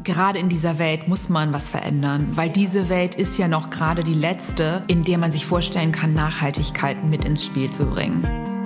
gerade in dieser Welt muss man was verändern, weil diese Welt ist ja noch gerade die letzte, in der man sich vorstellen kann, Nachhaltigkeit mit ins Spiel zu bringen.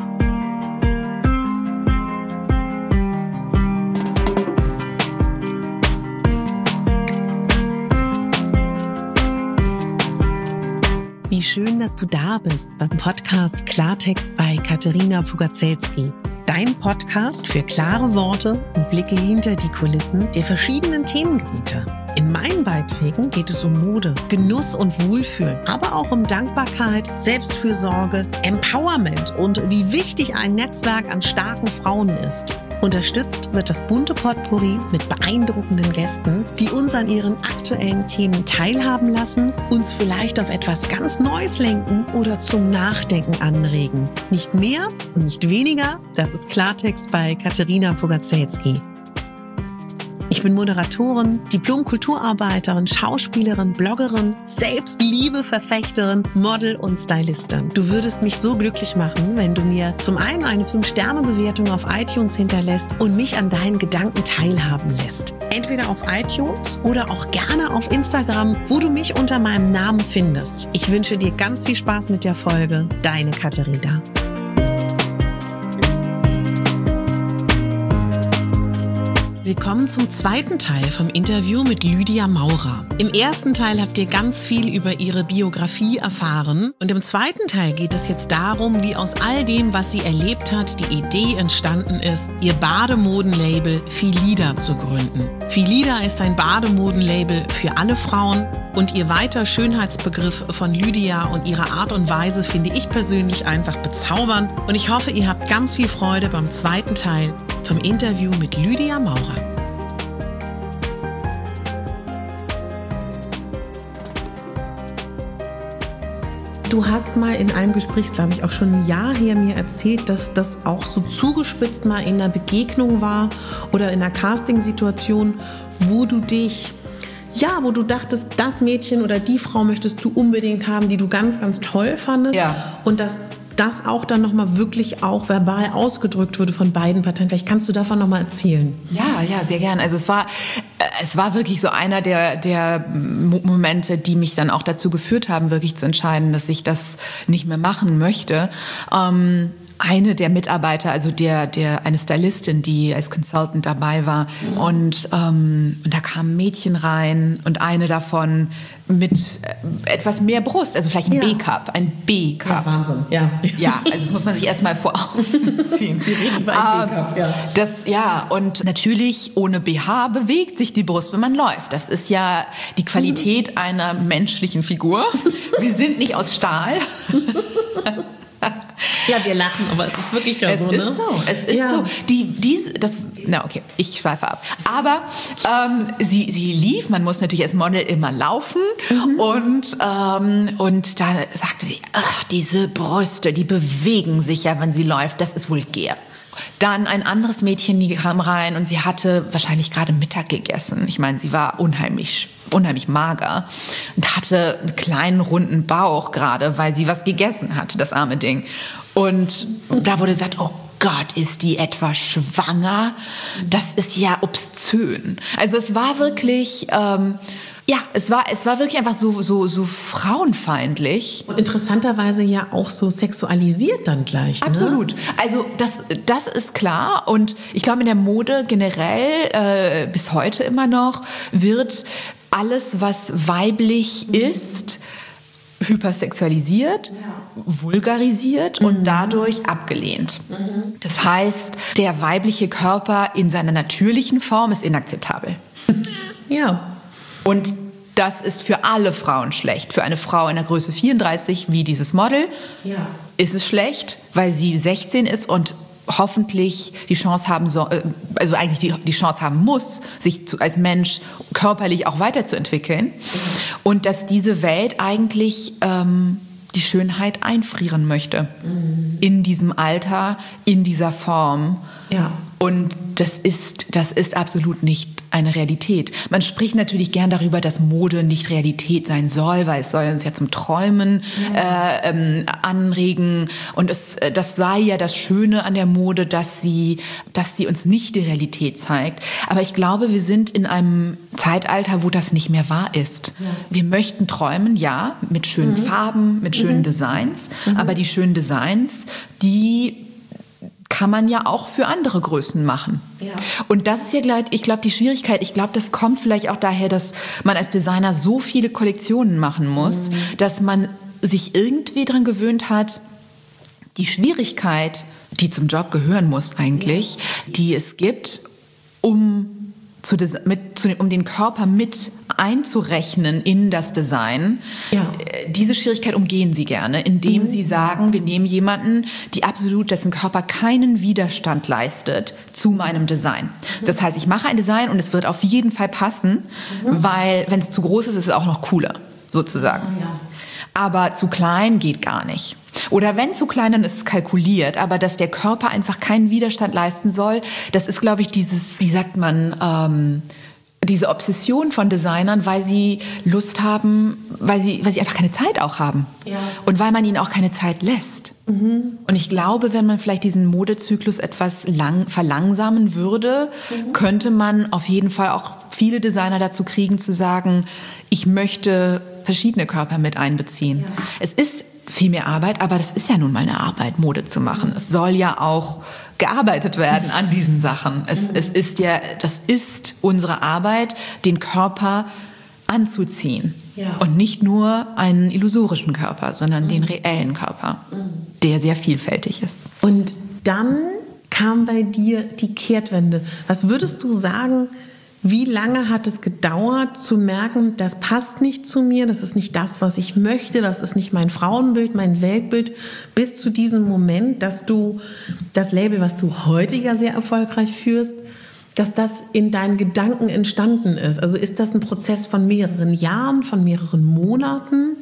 Wie schön, dass du da bist beim Podcast Klartext bei Katerina Pugacelski. Dein Podcast für klare Worte und Blicke hinter die Kulissen der verschiedenen Themengebiete. In meinen Beiträgen geht es um Mode, Genuss und Wohlfühl, aber auch um Dankbarkeit, Selbstfürsorge, Empowerment und wie wichtig ein Netzwerk an starken Frauen ist. Unterstützt wird das bunte Potpourri mit beeindruckenden Gästen, die uns an ihren aktuellen Themen teilhaben lassen, uns vielleicht auf etwas ganz Neues lenken oder zum Nachdenken anregen. Nicht mehr und nicht weniger, das ist Klartext bei Katerina Pugacelski. Ich bin Moderatorin, Diplom-Kulturarbeiterin, Schauspielerin, Bloggerin, Selbstliebe-Verfechterin, Model und Stylistin. Du würdest mich so glücklich machen, wenn du mir zum einen eine 5-Sterne-Bewertung auf iTunes hinterlässt und mich an deinen Gedanken teilhaben lässt. Entweder auf iTunes oder auch gerne auf Instagram, wo du mich unter meinem Namen findest. Ich wünsche dir ganz viel Spaß mit der Folge. Deine Katerina. Willkommen zum zweiten Teil vom Interview mit Lydia Maurer. Im ersten Teil habt ihr ganz viel über ihre Biografie erfahren und im zweiten Teil geht es jetzt darum, wie aus all dem, was sie erlebt hat, die Idee entstanden ist, ihr Bademodenlabel Philida zu gründen. Philida ist ein Bademodenlabel für alle Frauen und ihr weiter Schönheitsbegriff von Lydia und ihre Art und Weise finde ich persönlich einfach bezaubernd und ich hoffe, ihr habt ganz viel Freude beim zweiten Teil vom Interview mit Lydia Maurer. Du hast mal in einem Gespräch, glaube ich, auch schon ein Jahr her mir erzählt, dass das auch so zugespitzt mal in einer Begegnung war oder in einer Castingsituation, wo du dachtest, das Mädchen oder die Frau möchtest du unbedingt haben, die du ganz, ganz toll fandest. Ja. Und dass das auch dann nochmal wirklich auch verbal ausgedrückt wurde von beiden Parteien. Vielleicht kannst du davon nochmal erzählen. Ja, sehr gern. Also es war wirklich so einer der Momente, die mich dann auch dazu geführt haben, wirklich zu entscheiden, dass ich das nicht mehr machen möchte. Eine der Mitarbeiter, also eine Stylistin, die als Consultant dabei war. Mhm. Und da kam ein Mädchen rein und eine davon mit etwas mehr Brust, also vielleicht ein B-Cup. Ja, Wahnsinn, ja. Ja, also das muss man sich erstmal vor Augen ziehen. Wir reden über ein B-Cup, ja. Und natürlich ohne BH bewegt sich die Brust, wenn man läuft. Das ist ja die Qualität einer menschlichen Figur. Wir sind nicht aus Stahl. Ja, wir lachen, aber es ist wirklich so, ne? Es ist so. Ich schweife ab. Aber sie lief, man muss natürlich als Model immer laufen. Mhm. Und da sagte sie, diese Brüste, die bewegen sich ja, wenn sie läuft, das ist vulgär. Dann ein anderes Mädchen, die kam rein und sie hatte wahrscheinlich gerade Mittag gegessen. Ich meine, sie war unheimlich mager und hatte einen kleinen, runden Bauch gerade, weil sie was gegessen hatte, das arme Ding. Und da wurde gesagt, oh Gott, ist die etwa schwanger? Das ist ja obszön. Also es war wirklich... es war wirklich einfach so frauenfeindlich. Und interessanterweise ja auch so sexualisiert dann gleich. Ne? Absolut. Also das ist klar. Und ich glaube, in der Mode generell, bis heute immer noch, wird alles, was weiblich ist, hypersexualisiert, vulgarisiert und dadurch abgelehnt. Mhm. Das heißt, der weibliche Körper in seiner natürlichen Form ist inakzeptabel. Ja. Und das ist für alle Frauen schlecht. Für eine Frau in der Größe 34, wie dieses Model, ist es schlecht, weil sie 16 ist und hoffentlich die Chance haben die Chance haben muss, sich als Mensch körperlich auch weiterzuentwickeln. Und dass diese Welt eigentlich die Schönheit einfrieren möchte. In diesem Alter, in dieser Form. Ja. Und das ist absolut nicht eine Realität. Man spricht natürlich gern darüber, dass Mode nicht Realität sein soll, weil es soll uns ja zum Träumen anregen. Und das sei ja das Schöne an der Mode, dass sie uns nicht die Realität zeigt. Aber ich glaube, wir sind in einem Zeitalter, wo das nicht mehr wahr ist. Ja. Wir möchten träumen, ja, mit schönen Farben, mit schönen Designs. Aber die schönen Designs, die kann man ja auch für andere Größen machen. Ja. Und das ist ja, ich glaube, die Schwierigkeit. Ich glaube, das kommt vielleicht auch daher, dass man als Designer so viele Kollektionen machen muss, dass man sich irgendwie daran gewöhnt hat, die Schwierigkeit, die zum Job gehören muss eigentlich, die es gibt, um den Körper mit einzurechnen in das Design. Ja. Diese Schwierigkeit umgehen sie gerne, indem sie sagen, wir nehmen jemanden, dessen Körper keinen Widerstand leistet zu meinem Design. Das heißt, ich mache ein Design und es wird auf jeden Fall passen, weil wenn es zu groß ist, ist es auch noch cooler, sozusagen. Ja. Aber zu klein geht gar nicht. Oder wenn zu klein, dann ist es kalkuliert. Aber dass der Körper einfach keinen Widerstand leisten soll, das ist, glaube ich, diese Obsession von Designern, weil sie Lust haben, weil sie einfach keine Zeit auch haben. Ja. Und weil man ihnen auch keine Zeit lässt. Und ich glaube, wenn man vielleicht diesen Modezyklus etwas verlangsamen würde, könnte man auf jeden Fall auch viele Designer dazu kriegen, zu sagen, ich möchte verschiedene Körper mit einbeziehen. Ja. Es ist viel mehr Arbeit, aber das ist ja nun mal eine Arbeit, Mode zu machen. Es soll ja auch gearbeitet werden an diesen Sachen. Das ist unsere Arbeit, den Körper anzuziehen. Ja. Und nicht nur einen illusorischen Körper, sondern den reellen Körper, der sehr vielfältig ist. Und dann kam bei dir die Kehrtwende. Was würdest du sagen, wie lange hat es gedauert zu merken, das passt nicht zu mir, das ist nicht das, was ich möchte, das ist nicht mein Frauenbild, mein Weltbild, bis zu diesem Moment, dass du das Label, was du heute ja sehr erfolgreich führst, dass das in deinen Gedanken entstanden ist? Also ist das ein Prozess von mehreren Jahren, von mehreren Monaten?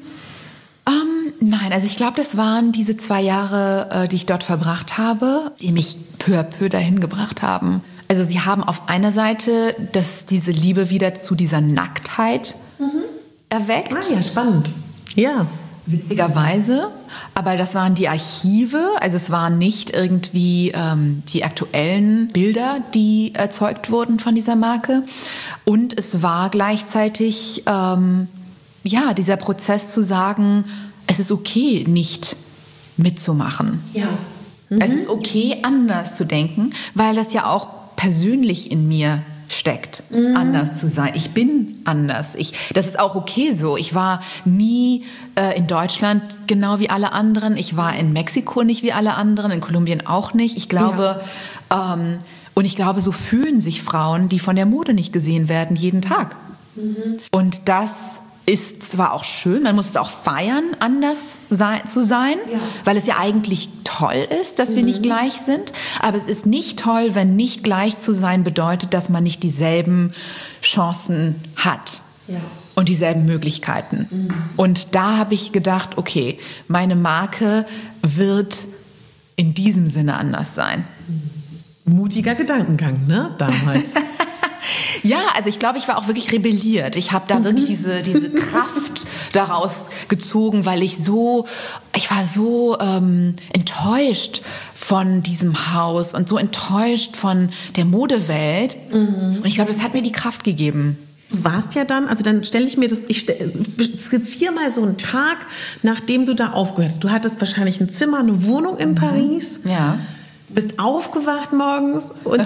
Nein, also ich glaube, das waren diese 2 Jahre, die ich dort verbracht habe, die mich peu à peu dahin gebracht haben. Also sie haben auf einer Seite diese Liebe wieder zu dieser Nacktheit erweckt. Ah ja, spannend. Ja. Witzigerweise. Aber das waren die Archive, also es waren nicht irgendwie die aktuellen Bilder, die erzeugt wurden von dieser Marke. Und es war gleichzeitig dieser Prozess zu sagen, es ist okay, nicht mitzumachen. Ja. Es ist okay, anders zu denken, weil das ja auch persönlich in mir steckt, anders zu sein. Ich bin anders. Das ist auch okay so. Ich war nie in Deutschland genau wie alle anderen. Ich war in Mexiko nicht wie alle anderen, in Kolumbien auch nicht. Ich glaube, und ich glaube, so fühlen sich Frauen, die von der Mode nicht gesehen werden, jeden Tag. Und das ist zwar auch schön, man muss es auch feiern, anders zu sein, weil es ja eigentlich toll ist, dass wir nicht gleich sind. Aber es ist nicht toll, wenn nicht gleich zu sein bedeutet, dass man nicht dieselben Chancen hat und dieselben Möglichkeiten. Und da habe ich gedacht, okay, meine Marke wird in diesem Sinne anders sein. Mutiger Gedankengang, ne, damals. Ja, also ich glaube, ich war auch wirklich rebelliert. Ich habe da wirklich diese Kraft daraus gezogen, weil ich war so enttäuscht von diesem Haus und so enttäuscht von der Modewelt. Und ich glaube, das hat mir die Kraft gegeben. Du warst ja dann, also dann stelle ich mir das, ich skizziere mal so einen Tag, nachdem du da aufgehört hast. Du hattest wahrscheinlich ein Zimmer, eine Wohnung in Paris. Ja. Bist aufgewacht morgens und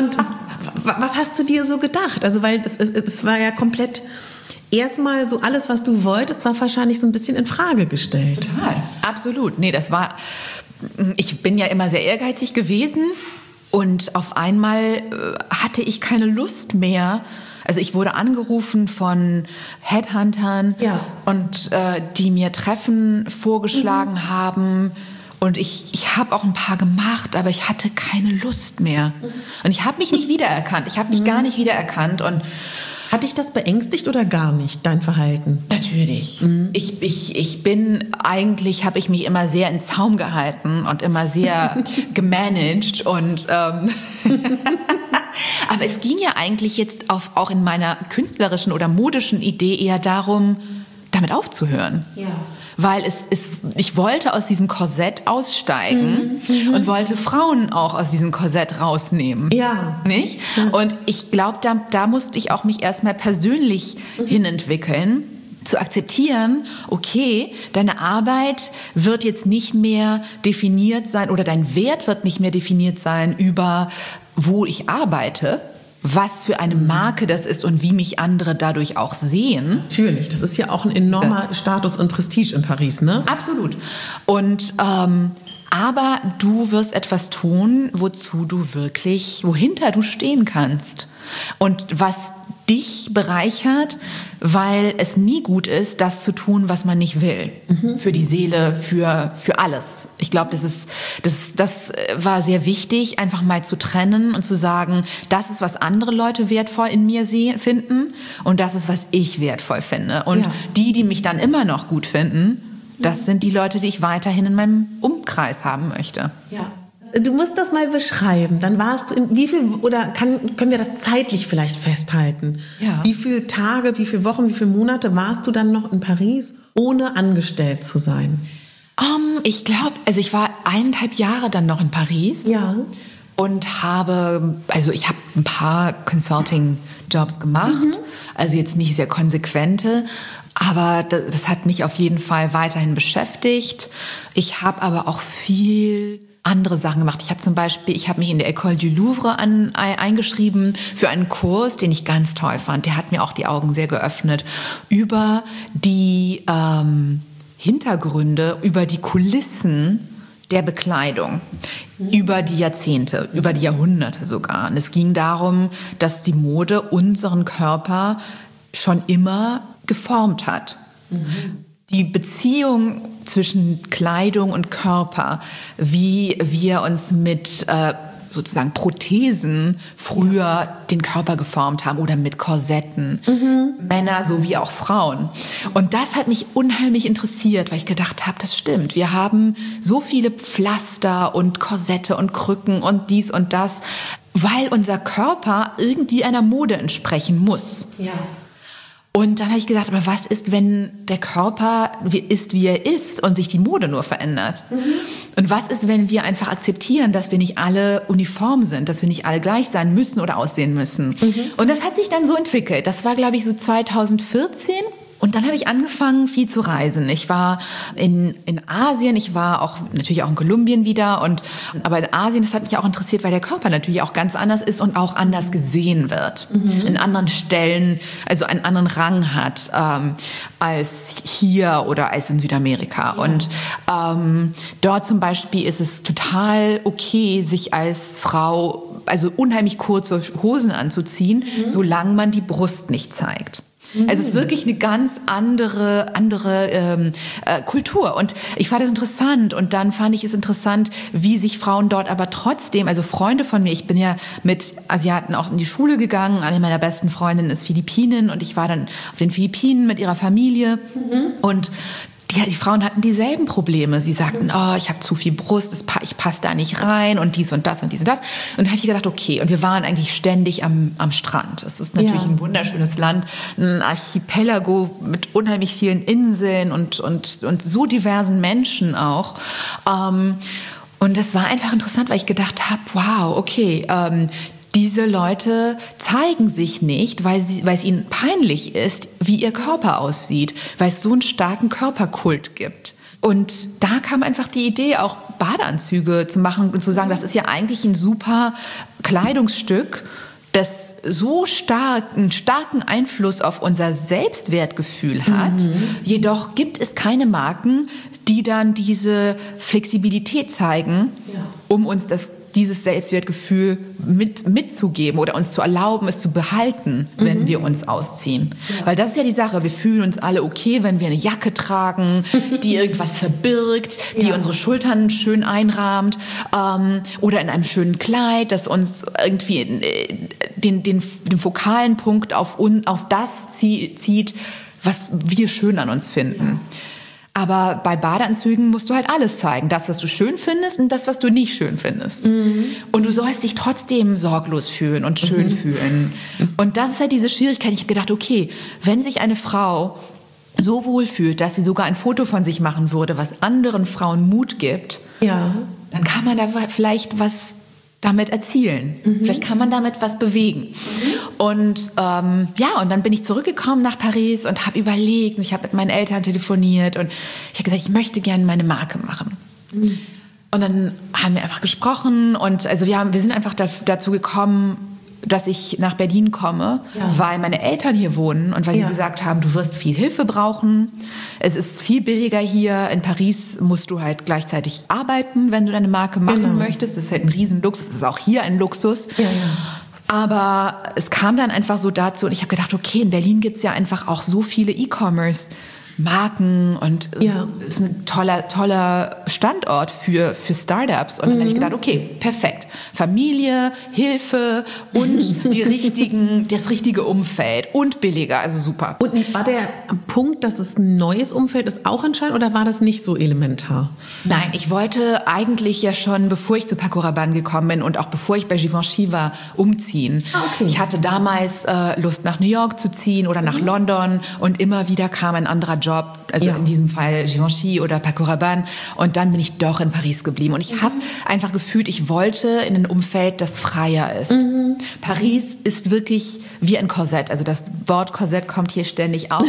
was hast du dir so gedacht? Also weil es war ja komplett erstmal so alles, was du wolltest, war wahrscheinlich so ein bisschen in Frage gestellt. Total, absolut. Nee, ich bin ja immer sehr ehrgeizig gewesen und auf einmal hatte ich keine Lust mehr. Also ich wurde angerufen von Headhuntern und die mir Treffen vorgeschlagen haben. Und ich habe auch ein paar gemacht, aber ich hatte keine Lust mehr. Und ich habe mich nicht wiedererkannt. Ich habe mich gar nicht wiedererkannt. Und hat dich dich das beängstigt oder gar nicht, dein Verhalten? Natürlich. Ich bin eigentlich, habe ich mich immer sehr in Zaum gehalten und immer sehr gemanagt und aber es ging ja eigentlich jetzt auch in meiner künstlerischen oder modischen Idee eher darum, damit aufzuhören. Ja. Weil ich wollte aus diesem Korsett aussteigen und wollte Frauen auch aus diesem Korsett rausnehmen. Ja. Nicht? Ja. Und ich glaube, da musste ich auch mich erstmal persönlich hinentwickeln, zu akzeptieren, okay, deine Arbeit wird jetzt nicht mehr definiert sein oder dein Wert wird nicht mehr definiert sein über, wo ich arbeite, was für eine Marke das ist und wie mich andere dadurch auch sehen. Natürlich, das ist ja auch ein enormer Status und Prestige in Paris, ne? Absolut. Und aber du wirst etwas tun, wohinter du stehen kannst und was dich bereichert, weil es nie gut ist, das zu tun, was man nicht will. Für die Seele, für alles. Ich glaube, das war sehr wichtig, einfach mal zu trennen und zu sagen, das ist, was andere Leute wertvoll in mir finden und das ist, was ich wertvoll finde. Und die mich dann immer noch gut finden, das sind die Leute, die ich weiterhin in meinem Umkreis haben möchte. Ja. Du musst das mal beschreiben. Dann warst du in wie viel, oder können wir das zeitlich vielleicht festhalten? Ja. Wie viele Tage, wie viele Wochen, wie viele Monate warst du dann noch in Paris, ohne angestellt zu sein? Ich glaube, ich war 1,5 Jahre dann noch in Paris. Ja. Und ich habe ein paar Consulting-Jobs gemacht. Also jetzt nicht sehr konsequente. Aber das hat mich auf jeden Fall weiterhin beschäftigt. Ich habe aber auch viel andere Sachen gemacht. Ich habe mich in der École du Louvre eingeschrieben für einen Kurs, den ich ganz toll fand. Der hat mir auch die Augen sehr geöffnet über die Hintergründe, über die Kulissen der Bekleidung, über die Jahrzehnte, über die Jahrhunderte sogar. Und es ging darum, dass die Mode unseren Körper schon immer geformt hat. Die Beziehung zwischen Kleidung und Körper, wie wir uns mit sozusagen Prothesen früher den Körper geformt haben oder mit Korsetten, Männer sowie auch Frauen. Und das hat mich unheimlich interessiert, weil ich gedacht habe, das stimmt. Wir haben so viele Pflaster und Korsette und Krücken und dies und das, weil unser Körper irgendwie einer Mode entsprechen muss. Ja. Und dann habe ich gedacht, aber was ist, wenn der Körper ist, wie er ist und sich die Mode nur verändert? Und was ist, wenn wir einfach akzeptieren, dass wir nicht alle uniform sind, dass wir nicht alle gleich sein müssen oder aussehen müssen? Und das hat sich dann so entwickelt. Das war, glaube ich, so 2014. Und dann habe ich angefangen, viel zu reisen. Ich war in Asien, ich war auch natürlich auch in Kolumbien wieder. Aber in Asien, das hat mich auch interessiert, weil der Körper natürlich auch ganz anders ist und auch anders gesehen wird. In anderen Stellen, also einen anderen Rang hat als hier oder als in Südamerika. Ja. Und dort zum Beispiel ist es total okay, sich als Frau, also unheimlich kurze Hosen anzuziehen, solange man die Brust nicht zeigt. Also es ist wirklich eine ganz andere Kultur. Und ich fand das interessant. Und dann fand ich es interessant, wie sich Frauen dort aber trotzdem, also Freunde von mir, ich bin ja mit Asiaten auch in die Schule gegangen. Eine meiner besten Freundinnen ist Philippinin und ich war dann auf den Philippinen mit ihrer Familie. Und die Frauen hatten dieselben Probleme. Sie sagten, ich habe zu viel Brust, ich passe da nicht rein und dies und das und dies und das. Und dann habe ich gedacht, okay, und wir waren eigentlich ständig am Strand. Es ist natürlich ein wunderschönes Land, ein Archipelago mit unheimlich vielen Inseln und so diversen Menschen auch. Und das war einfach interessant, weil ich gedacht habe, wow, okay, diese Leute zeigen sich nicht, weil es ihnen peinlich ist, wie ihr Körper aussieht, weil es so einen starken Körperkult gibt. Und da kam einfach die Idee, auch Badeanzüge zu machen und zu sagen, das ist ja eigentlich ein super Kleidungsstück, das so einen starken Einfluss auf unser Selbstwertgefühl hat. Jedoch gibt es keine Marken, die dann diese Flexibilität zeigen, um uns das dieses Selbstwertgefühl mitzugeben oder uns zu erlauben, es zu behalten, wenn wir uns ausziehen. Ja. Weil das ist ja die Sache, wir fühlen uns alle okay, wenn wir eine Jacke tragen, die irgendwas verbirgt, die unsere Schultern schön einrahmt, oder in einem schönen Kleid, das uns irgendwie den fokalen Punkt auf das zieht, was wir schön an uns finden. Ja. Aber bei Badeanzügen musst du halt alles zeigen. Das, was du schön findest und das, was du nicht schön findest. Und du sollst dich trotzdem sorglos fühlen und schön fühlen. Und das ist halt diese Schwierigkeit. Ich habe gedacht, okay, wenn sich eine Frau so wohl fühlt, dass sie sogar ein Foto von sich machen würde, was anderen Frauen Mut gibt, dann kann man da vielleicht was damit erzielen. Vielleicht kann man damit was bewegen. Und und dann bin ich zurückgekommen nach Paris und habe überlegt, und ich habe mit meinen Eltern telefoniert und ich habe gesagt, ich möchte gerne meine Marke machen. Und dann haben wir einfach gesprochen und also wir sind einfach dazu gekommen, dass ich nach Berlin komme, weil meine Eltern hier wohnen und weil sie gesagt haben, du wirst viel Hilfe brauchen. Es ist viel billiger hier. In Paris musst du halt gleichzeitig arbeiten, wenn du deine Marke machen möchtest. Das ist halt ein Riesenluxus. Das ist auch hier ein Luxus. Ja. Aber es kam dann einfach so dazu und ich habe gedacht, okay, in Berlin gibt es ja einfach auch so viele E-Commerce-Marken und ist ein toller Standort für Startups. Und dann habe ich gedacht, okay, perfekt. Familie, Hilfe und das richtige Umfeld und billiger, also super. Und war der Punkt, dass es ein neues Umfeld ist, auch entscheidend oder war das nicht so elementar? Nein, ich wollte eigentlich ja schon, bevor ich zu Paco Rabanne gekommen bin und auch bevor ich bei Givenchy war, umziehen. Okay. Ich hatte damals Lust, nach New York zu ziehen oder nach London und immer wieder kam ein anderer Job, also in diesem Fall Givenchy oder Paco Rabanne, und dann bin ich doch in Paris geblieben und ich habe einfach gefühlt, ich wollte in ein Umfeld, das freier ist. Paris ist wirklich wie ein Korsett, also das Wort Korsett kommt hier ständig auf.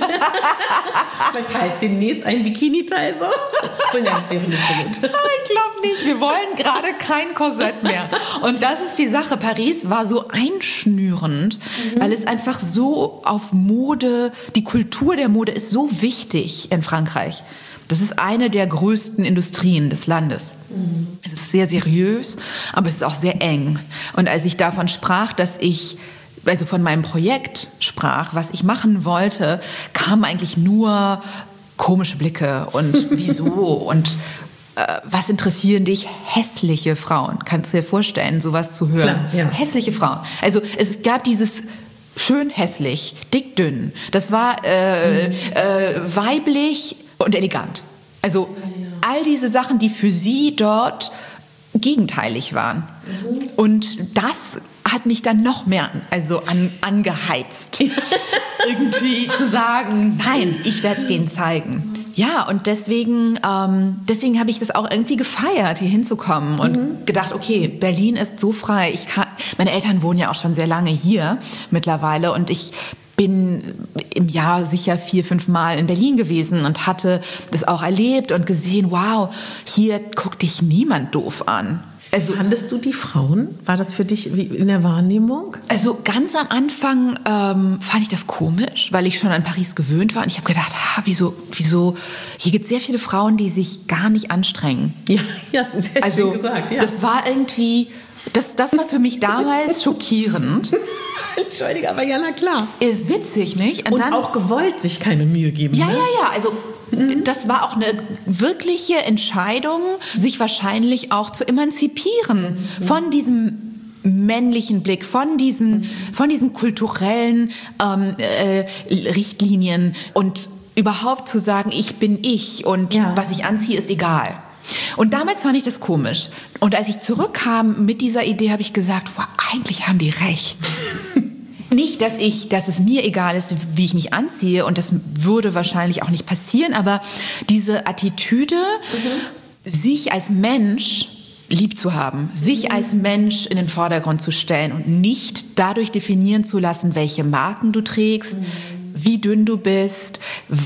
Vielleicht heißt demnächst ein Bikini-Teil so. Ja, das wäre nicht so gut. Ich glaube nicht, wir wollen gerade kein Korsett mehr. Und das ist die Sache, Paris war so einschnürend, weil es einfach so auf Mode, die Kultur der Mode ist so wichtig in Frankreich. Das ist eine der größten Industrien des Landes. Es ist sehr seriös, aber es ist auch sehr eng. Und als ich davon sprach, dass ich also von meinem Projekt sprach, was ich machen wollte, kamen eigentlich nur komische Blicke und wieso und was interessieren dich hässliche Frauen? Kannst du dir vorstellen, sowas zu hören? Klar, hässliche Frauen. Also es gab dieses schön hässlich, dick dünn. Das war weiblich und elegant. Also all diese Sachen, die für sie dort gegenteilig waren. Und das hat mich dann noch mehr angeheizt, irgendwie zu sagen, nein, ich werde es denen zeigen. Ja, und deswegen habe ich das auch irgendwie gefeiert, hier hinzukommen und gedacht, okay, Berlin ist so frei. Meine Eltern wohnen ja auch schon sehr lange hier mittlerweile und ich bin im Jahr sicher 4-5 Mal in Berlin gewesen und hatte das auch erlebt und gesehen, wow, hier guckt dich niemand doof an. Also, fandest du die Frauen? War das für dich wie in der Wahrnehmung? Also ganz am Anfang fand ich das komisch, weil ich schon an Paris gewöhnt war. Und ich habe gedacht, wieso? Hier gibt es sehr viele Frauen, die sich gar nicht anstrengen. Ja, das ist sehr schön gesagt. Ja. Das war irgendwie, das war für mich damals schockierend. Entschuldige, aber ja, na klar. Ist witzig, nicht? Und dann, auch gewollt sich keine Mühe geben. Ja, ne? ja. Also das war auch eine wirkliche Entscheidung, sich wahrscheinlich auch zu emanzipieren von diesem männlichen Blick, von diesen kulturellen Richtlinien und überhaupt zu sagen, ich bin ich und was ich anziehe, ist egal. Und damals fand ich das komisch. Und als ich zurückkam mit dieser Idee, habe ich gesagt, wow, eigentlich haben die recht. Nicht, dass es mir egal ist, wie ich mich anziehe, und das würde wahrscheinlich auch nicht passieren, aber diese Attitüde, sich als Mensch lieb zu haben, sich als Mensch in den Vordergrund zu stellen und nicht dadurch definieren zu lassen, welche Marken du trägst, wie dünn du bist,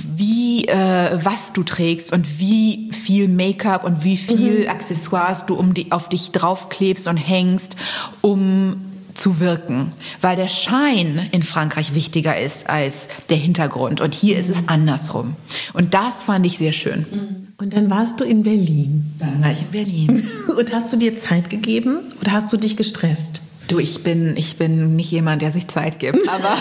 was du trägst und wie viel Make-up und wie viel Accessoires du auf dich draufklebst und hängst, um zu wirken, weil der Schein in Frankreich wichtiger ist als der Hintergrund. Und hier ist es andersrum. Und das fand ich sehr schön. Und dann warst du in Berlin. Dann war ich in Berlin. Und hast du dir Zeit gegeben oder hast du dich gestresst? Du, ich bin nicht jemand, der sich Zeit gibt, aber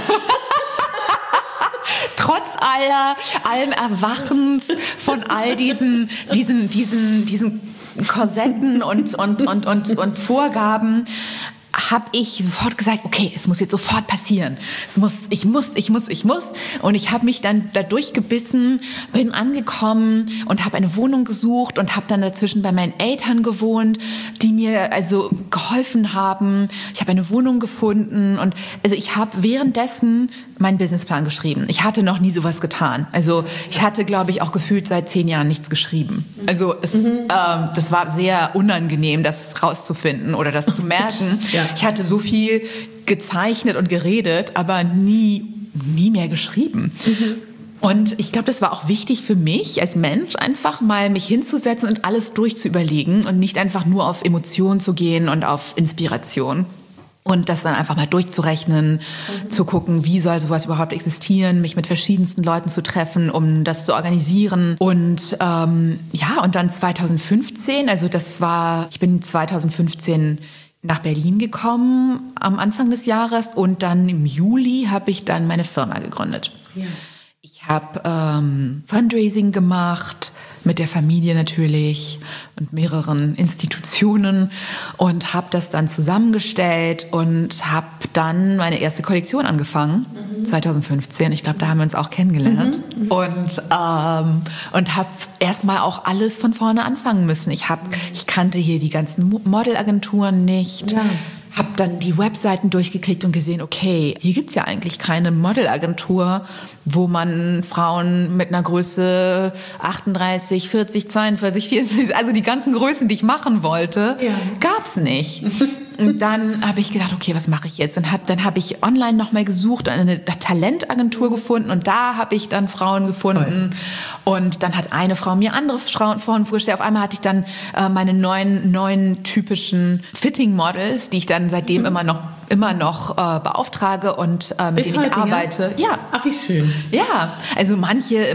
trotz allem Erwachens von all diesen Korsetten und Vorgaben, habe ich sofort gesagt, okay, es muss jetzt sofort passieren. Ich muss. Und ich habe mich dann da durchgebissen, bin angekommen und habe eine Wohnung gesucht und habe dann dazwischen bei meinen Eltern gewohnt, die mir also geholfen haben. Ich habe eine Wohnung gefunden und also ich habe währenddessen meinen Businessplan geschrieben. Ich hatte noch nie sowas getan. Also ich hatte, glaube ich, auch gefühlt seit 10 Jahren nichts geschrieben. Also das war sehr unangenehm, das rauszufinden oder das zu merken. Ja. Ich hatte so viel gezeichnet und geredet, aber nie mehr geschrieben. Und ich glaube, das war auch wichtig für mich als Mensch, einfach mal mich hinzusetzen und alles durchzuüberlegen und nicht einfach nur auf Emotionen zu gehen und auf Inspiration. Und das dann einfach mal durchzurechnen, zu gucken, wie soll sowas überhaupt existieren, mich mit verschiedensten Leuten zu treffen, um das zu organisieren. Und und dann 2015, ich bin 2015 nach Berlin gekommen am Anfang des Jahres und dann im Juli habe ich dann meine Firma gegründet. Ja. Ich habe Fundraising gemacht, mit der Familie natürlich und mehreren Institutionen und habe das dann zusammengestellt und habe dann meine erste Kollektion angefangen, 2015. Ich glaube, da haben wir uns auch kennengelernt und habe erstmal auch alles von vorne anfangen müssen. Ich kannte hier die ganzen Modelagenturen nicht. Ja. Habe dann die Webseiten durchgeklickt und gesehen, okay, hier gibt's ja eigentlich keine Modelagentur, wo man Frauen mit einer Größe 38, 40, 42, 44, also die ganzen Größen, die ich machen wollte, gab's nicht. Und dann habe ich gedacht, okay, was mache ich jetzt? Dann habe ich online nochmal gesucht, eine Talentagentur gefunden und da habe ich dann Frauen gefunden. Toll. Und dann hat eine Frau mir andere Frauen vorgestellt. Auf einmal hatte ich dann meine neuen typischen Fitting-Models, die ich dann seitdem immer noch beauftrage und mit denen ich arbeite. Ja. Ach, wie schön. Ja, also manche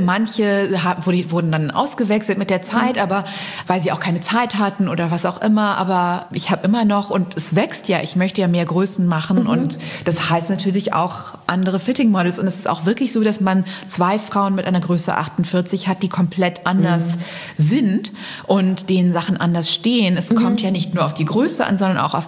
wurden dann ausgewechselt mit der Zeit, aber weil sie auch keine Zeit hatten oder was auch immer. Aber ich habe immer noch, und es wächst ja, ich möchte ja mehr Größen machen und das heißt natürlich auch andere Fitting-Models. Und es ist auch wirklich so, dass man 2 Frauen mit einer Größe 48 hat, die komplett anders sind und denen Sachen anders stehen. Es kommt ja nicht nur auf die Größe an, sondern auch auf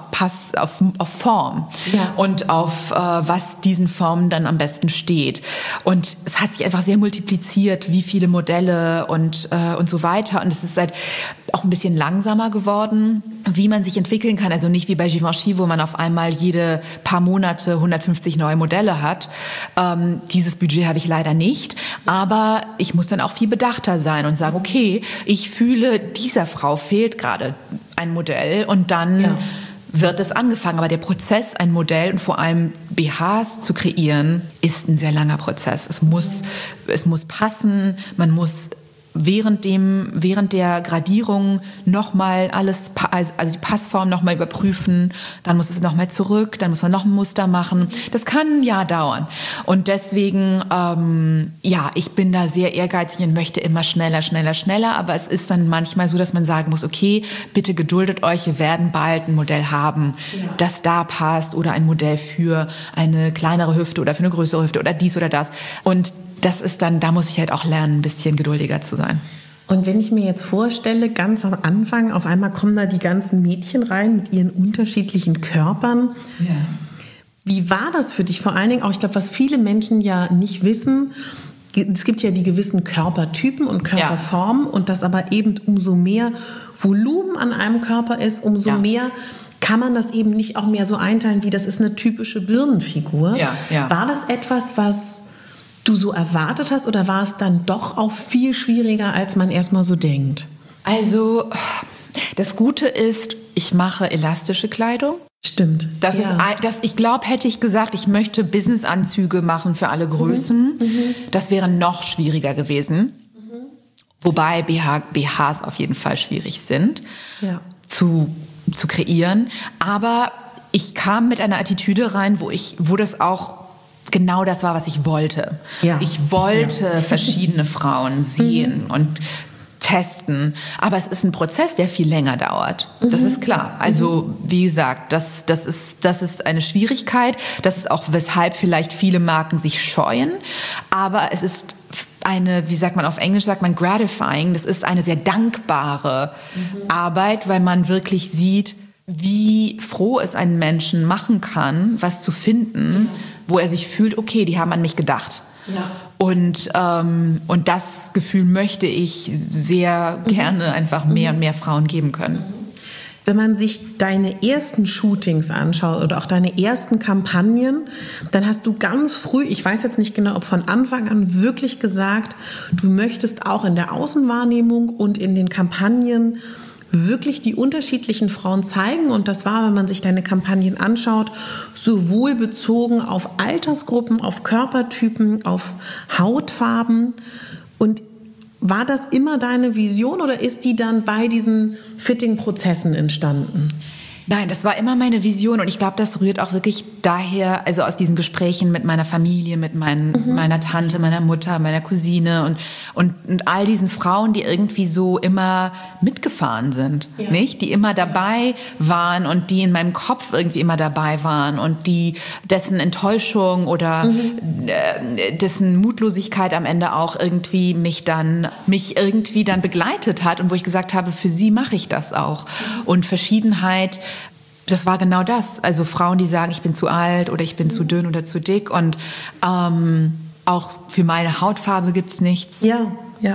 Form. Ja. Und auf was diesen Formen dann am besten steht. Und es hat sich einfach sehr multipliziert, wie viele Modelle und so weiter. Und es ist halt auch ein bisschen langsamer geworden, wie man sich entwickeln kann. Also nicht wie bei Givenchy, wo man auf einmal jede paar Monate 150 neue Modelle hat. Dieses Budget habe ich leider nicht. Aber ich muss dann auch viel bedachter sein und sagen, okay, ich fühle, dieser Frau fehlt gerade ein Modell und dann wird es angefangen. Aber der Prozess, ein Modell und vor allem BHs zu kreieren, ist ein sehr langer Prozess. Es muss passen, man muss während der Gradierung nochmal alles, also die Passform nochmal überprüfen, dann muss es nochmal zurück, dann muss man noch ein Muster machen. Das kann ein Jahr dauern. Und deswegen, ich bin da sehr ehrgeizig und möchte immer schneller, aber es ist dann manchmal so, dass man sagen muss, okay, bitte geduldet euch, wir werden bald ein Modell haben, das da passt oder ein Modell für eine kleinere Hüfte oder für eine größere Hüfte oder dies oder das. Und das ist dann, da muss ich halt auch lernen, ein bisschen geduldiger zu sein. Und wenn ich mir jetzt vorstelle, ganz am Anfang, auf einmal kommen da die ganzen Mädchen rein mit ihren unterschiedlichen Körpern. Ja. Wie war das für dich? Vor allen Dingen auch, ich glaube, was viele Menschen ja nicht wissen, es gibt ja die gewissen Körpertypen und Körperformen und dass aber eben umso mehr Volumen an einem Körper ist, umso mehr kann man das eben nicht auch mehr so einteilen, wie das ist eine typische Birnenfigur. Ja. War das etwas, was du so erwartet hast oder war es dann doch auch viel schwieriger, als man erstmal so denkt? Also das Gute ist, ich mache elastische Kleidung. Stimmt. Ich glaube, hätte ich gesagt, ich möchte Businessanzüge machen für alle Größen, das wäre noch schwieriger gewesen. Wobei BHs auf jeden Fall schwierig sind zu kreieren. Aber ich kam mit einer Attitüde rein, wo das auch genau das war, was ich wollte. Ja. Ich wollte verschiedene Frauen sehen und testen. Aber es ist ein Prozess, der viel länger dauert. Das ist klar. Also, wie gesagt, das ist eine Schwierigkeit. Das ist auch, weshalb vielleicht viele Marken sich scheuen. Aber es ist eine, wie sagt man auf Englisch, sagt man gratifying. Das ist eine sehr dankbare Arbeit, weil man wirklich sieht, wie froh es einen Menschen machen kann, was zu finden, wo er sich fühlt, okay, die haben an mich gedacht. Ja. Und das Gefühl möchte ich sehr gerne einfach mehr und mehr Frauen geben können. Wenn man sich deine ersten Shootings anschaut oder auch deine ersten Kampagnen, dann hast du ganz früh, ich weiß jetzt nicht genau, ob von Anfang an wirklich gesagt, du möchtest auch in der Außenwahrnehmung und in den Kampagnen wirklich die unterschiedlichen Frauen zeigen. Und das war, wenn man sich deine Kampagnen anschaut, sowohl bezogen auf Altersgruppen, auf Körpertypen, auf Hautfarben. Und war das immer deine Vision oder ist die dann bei diesen Fitting-Prozessen entstanden? Nein, das war immer meine Vision und ich glaube, das rührt auch wirklich daher, also aus diesen Gesprächen mit meiner Familie, mit meiner Tante, meiner Mutter, meiner Cousine und all diesen Frauen, die irgendwie so immer mitgefahren sind, nicht? Die immer dabei waren und die in meinem Kopf irgendwie immer dabei waren und dessen Enttäuschung oder dessen Mutlosigkeit am Ende auch irgendwie mich irgendwie dann begleitet hat und wo ich gesagt habe, für sie mache ich das auch. Und Verschiedenheit, das war genau das. Also Frauen, die sagen, ich bin zu alt oder ich bin zu dünn oder zu dick. Und auch für meine Hautfarbe gibt's nichts. Ja.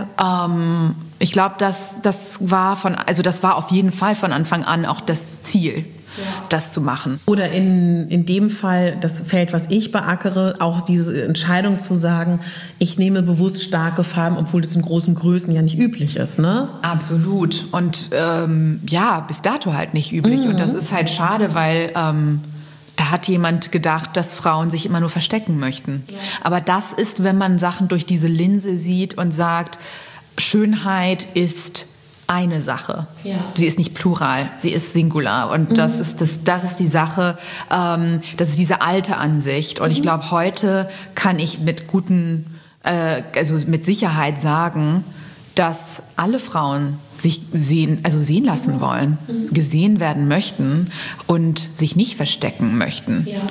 Ich glaube, das war auf jeden Fall von Anfang an auch das Ziel, das zu machen. Oder in dem Fall, das Feld, was ich beackere, auch diese Entscheidung zu sagen, ich nehme bewusst starke Farben, obwohl das in großen Größen ja nicht üblich ist, ne? Absolut. Und bis dato halt nicht üblich. Und das ist halt schade, weil da hat jemand gedacht, dass Frauen sich immer nur verstecken möchten. Ja. Aber das ist, wenn man Sachen durch diese Linse sieht und sagt, Schönheit ist eine Sache. Ja. Sie ist nicht plural, sie ist singular. Und das ist die Sache, das ist diese alte Ansicht. Und ich glaube, heute kann ich mit Sicherheit sagen, dass alle Frauen sich sehen lassen wollen, gesehen werden möchten und sich nicht verstecken möchten. Ja.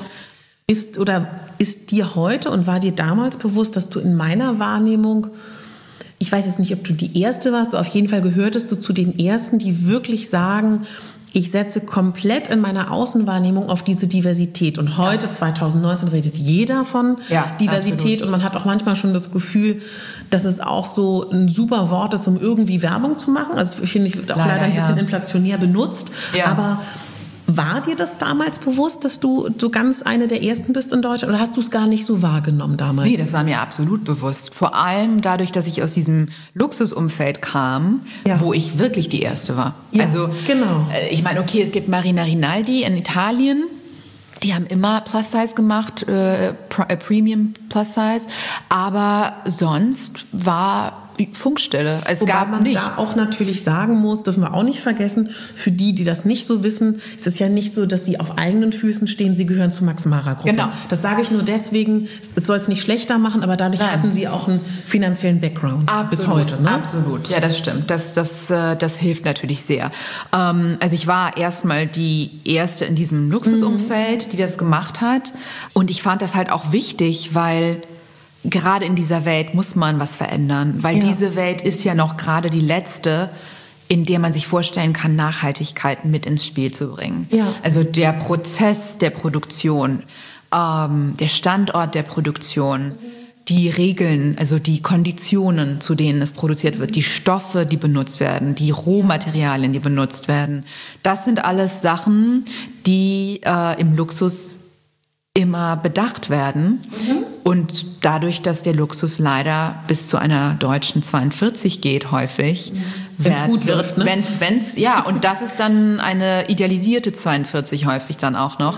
Ist dir heute und war dir damals bewusst, dass du in meiner Wahrnehmung, ich weiß jetzt nicht, ob du die Erste warst, aber auf jeden Fall gehörtest du zu den Ersten, die wirklich sagen, ich setze komplett in meiner Außenwahrnehmung auf diese Diversität. Und heute, 2019, redet jeder von Diversität. Absolut. Und man hat auch manchmal schon das Gefühl, dass es auch so ein super Wort ist, um irgendwie Werbung zu machen. Also finde ich, wird auch leider ein bisschen inflationär benutzt. Ja. Aber war dir das damals bewusst, dass du so ganz eine der Ersten bist in Deutschland? Oder hast du es gar nicht so wahrgenommen damals? Nee, das war mir absolut bewusst. Vor allem dadurch, dass ich aus diesem Luxusumfeld kam, wo ich wirklich die Erste war. Ja, also, genau. Ich meine, okay, es gibt Marina Rinaldi in Italien. Die haben immer Plus-Size gemacht, Premium Plus-Size. Aber sonst war Funkstelle. Es Wobei gab man nichts. Da auch natürlich sagen muss, dürfen wir auch nicht vergessen, für die das nicht so wissen, ist es ja nicht so, dass sie auf eigenen Füßen stehen, sie gehören zur Max-Mara-Gruppe. Genau. Das sage ich nur deswegen, es soll es nicht schlechter machen, aber dadurch hatten sie auch einen finanziellen Background bis heute. Ne? Absolut, ja, das stimmt. Das hilft natürlich sehr. Also ich war erstmal die Erste in diesem Luxusumfeld, die das gemacht hat. Und ich fand das halt auch wichtig, weil gerade in dieser Welt muss man was verändern, weil diese Welt ist ja noch gerade die letzte, in der man sich vorstellen kann, Nachhaltigkeit mit ins Spiel zu bringen. Ja. Also der Prozess der Produktion, der Standort der Produktion, die Regeln, also die Konditionen, zu denen es produziert wird, die Stoffe, die benutzt werden, die Rohmaterialien, die benutzt werden, das sind alles Sachen, die im Luxus immer bedacht werden. Und dadurch, dass der Luxus leider bis zu einer deutschen 42 geht häufig, wenn es gut läuft, ne? Und das ist dann eine idealisierte 42 häufig dann auch noch.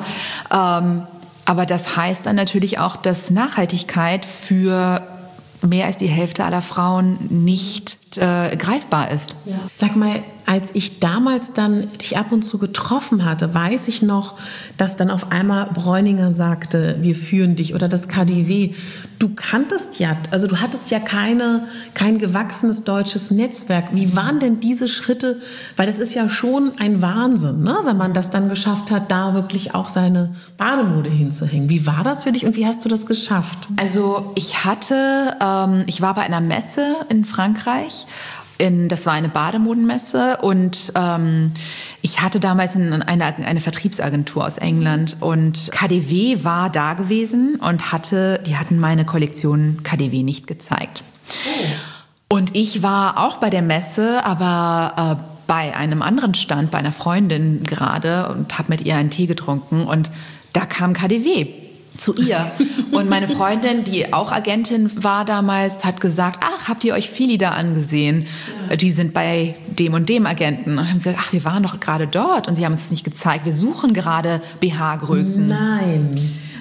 Aber das heißt dann natürlich auch, dass Nachhaltigkeit für mehr als die Hälfte aller Frauen nicht greifbar ist. Ja. Sag mal, als ich damals dann dich ab und zu getroffen hatte, weiß ich noch, dass dann auf einmal Bräuninger sagte, wir führen dich, oder das KaDeWe. Du kanntest ja, also du hattest ja kein gewachsenes deutsches Netzwerk. Wie waren denn diese Schritte? Weil das ist ja schon ein Wahnsinn, ne? Wenn man das dann geschafft hat, da wirklich auch seine Bademode hinzuhängen. Wie war das für dich und wie hast du das geschafft? Also ich war bei einer Messe in Frankreich. Das war eine Bademodenmesse und ich hatte damals eine Vertriebsagentur aus England und KaDeWe war da gewesen und die hatten meine Kollektion KaDeWe nicht gezeigt. Oh. Und ich war auch bei der Messe, aber bei einem anderen Stand, bei einer Freundin gerade und habe mit ihr einen Tee getrunken und da kam KaDeWe zu ihr. Und meine Freundin, die auch Agentin war damals, hat gesagt, ach, habt ihr euch Philida angesehen? Ja. Die sind bei dem und dem Agenten. Und haben sie gesagt, ach, wir waren doch gerade dort. Und sie haben uns das nicht gezeigt. Wir suchen gerade BH-Größen. Nein.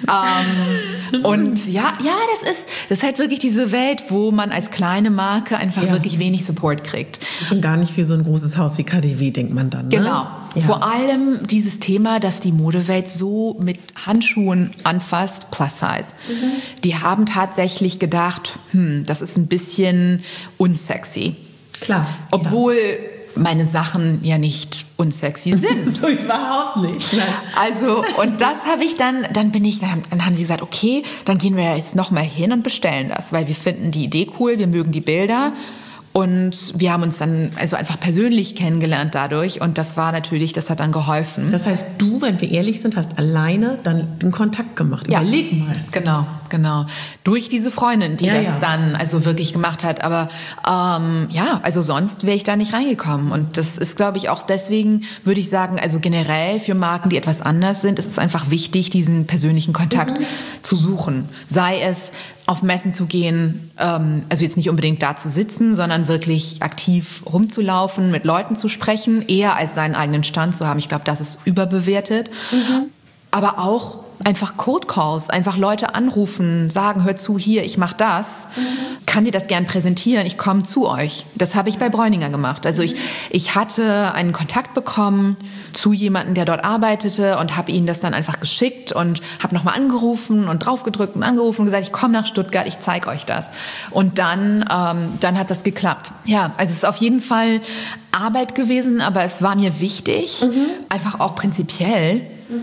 Und ja, das ist halt wirklich diese Welt, wo man als kleine Marke einfach wirklich wenig Support kriegt. Und gar nicht für so ein großes Haus wie KaDeWe, denkt man dann. Ne? Genau. Ja. Vor allem dieses Thema, dass die Modewelt so mit Handschuhen anfasst, Plus Size. Die haben tatsächlich gedacht, das ist ein bisschen unsexy. Klar. Obwohl meine Sachen ja nicht unsexy sind. So überhaupt nicht. Nein. Also, und das habe ich dann haben sie gesagt, okay, dann gehen wir jetzt noch mal hin und bestellen das, weil wir finden die Idee cool, wir mögen die Bilder. Und wir haben uns dann also einfach persönlich kennengelernt dadurch und das hat dann geholfen. Das heißt, du, wenn wir ehrlich sind, hast alleine dann den Kontakt gemacht. Überleg mal. Genau. Durch diese Freundin, die das dann also wirklich gemacht hat. Aber also sonst wäre ich da nicht reingekommen. Und das ist, glaube ich, auch deswegen, würde ich sagen, also generell für Marken, die etwas anders sind, ist es einfach wichtig, diesen persönlichen Kontakt zu suchen. Sei es auf Messen zu gehen, also jetzt nicht unbedingt da zu sitzen, sondern wirklich aktiv rumzulaufen, mit Leuten zu sprechen, eher als seinen eigenen Stand zu haben. Ich glaube, das ist überbewertet. Aber auch einfach Cold Calls, einfach Leute anrufen, sagen, hör zu, hier, ich mache das. Kann dir das gern präsentieren, ich komme zu euch. Das habe ich bei Bräuninger gemacht. Also ich hatte einen Kontakt bekommen zu jemandem, der dort arbeitete und habe ihnen das dann einfach geschickt und habe nochmal angerufen und draufgedrückt und angerufen und gesagt, ich komme nach Stuttgart, ich zeige euch das. Und dann hat das geklappt. Ja, also es ist auf jeden Fall Arbeit gewesen, aber es war mir wichtig, einfach auch prinzipiell,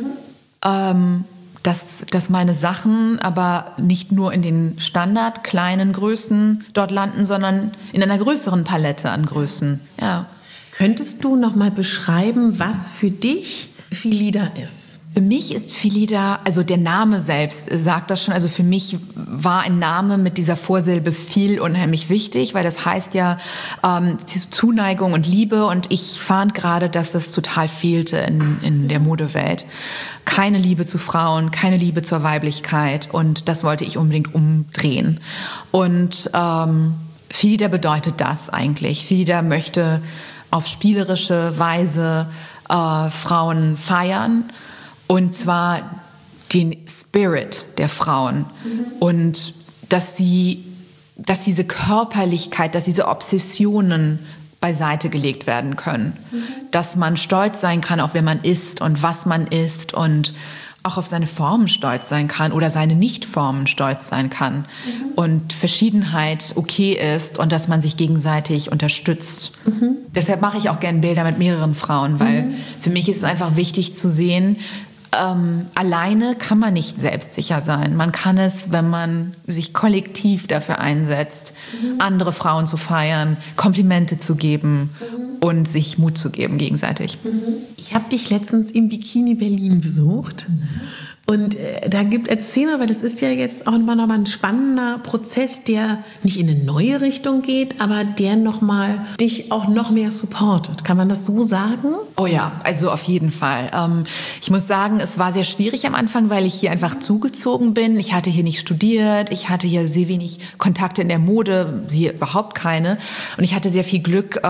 dass meine Sachen aber nicht nur in den Standard kleinen Größen dort landen, sondern in einer größeren Palette an Größen. Ja. Könntest du noch mal beschreiben, was für dich Philida ist? Für mich ist Philida, also der Name selbst sagt das schon, also für mich war ein Name mit dieser Vorsilbe viel unheimlich wichtig, weil das heißt ja diese Zuneigung und Liebe und ich fand gerade, dass das total fehlte in der Modewelt. Keine Liebe zu Frauen, keine Liebe zur Weiblichkeit und das wollte ich unbedingt umdrehen. Und Philida bedeutet das eigentlich. Philida möchte auf spielerische Weise Frauen feiern. Und zwar den Spirit der Frauen. Und dass diese Körperlichkeit, dass diese Obsessionen beiseite gelegt werden können. Dass man stolz sein kann auf wer man ist und was man ist und auch auf seine Formen stolz sein kann oder seine Nicht-Formen stolz sein kann. Und Verschiedenheit okay ist und dass man sich gegenseitig unterstützt. Deshalb mache ich auch gerne Bilder mit mehreren Frauen, weil für mich ist es einfach wichtig zu sehen, alleine kann man nicht selbstsicher sein. Man kann es, wenn man sich kollektiv dafür einsetzt, andere Frauen zu feiern, Komplimente zu geben und sich Mut zu geben gegenseitig. Ich habe dich letztens im Bikini Berlin besucht. Und erzähl mal, weil das ist ja jetzt auch nochmal ein spannender Prozess, der nicht in eine neue Richtung geht, aber der nochmal dich auch noch mehr supportet. Kann man das so sagen? Oh ja, also auf jeden Fall. Ich muss sagen, es war sehr schwierig am Anfang, weil ich hier einfach zugezogen bin. Ich hatte hier nicht studiert, ich hatte hier sehr wenig Kontakte in der Mode, hier überhaupt keine. Und ich hatte sehr viel Glück,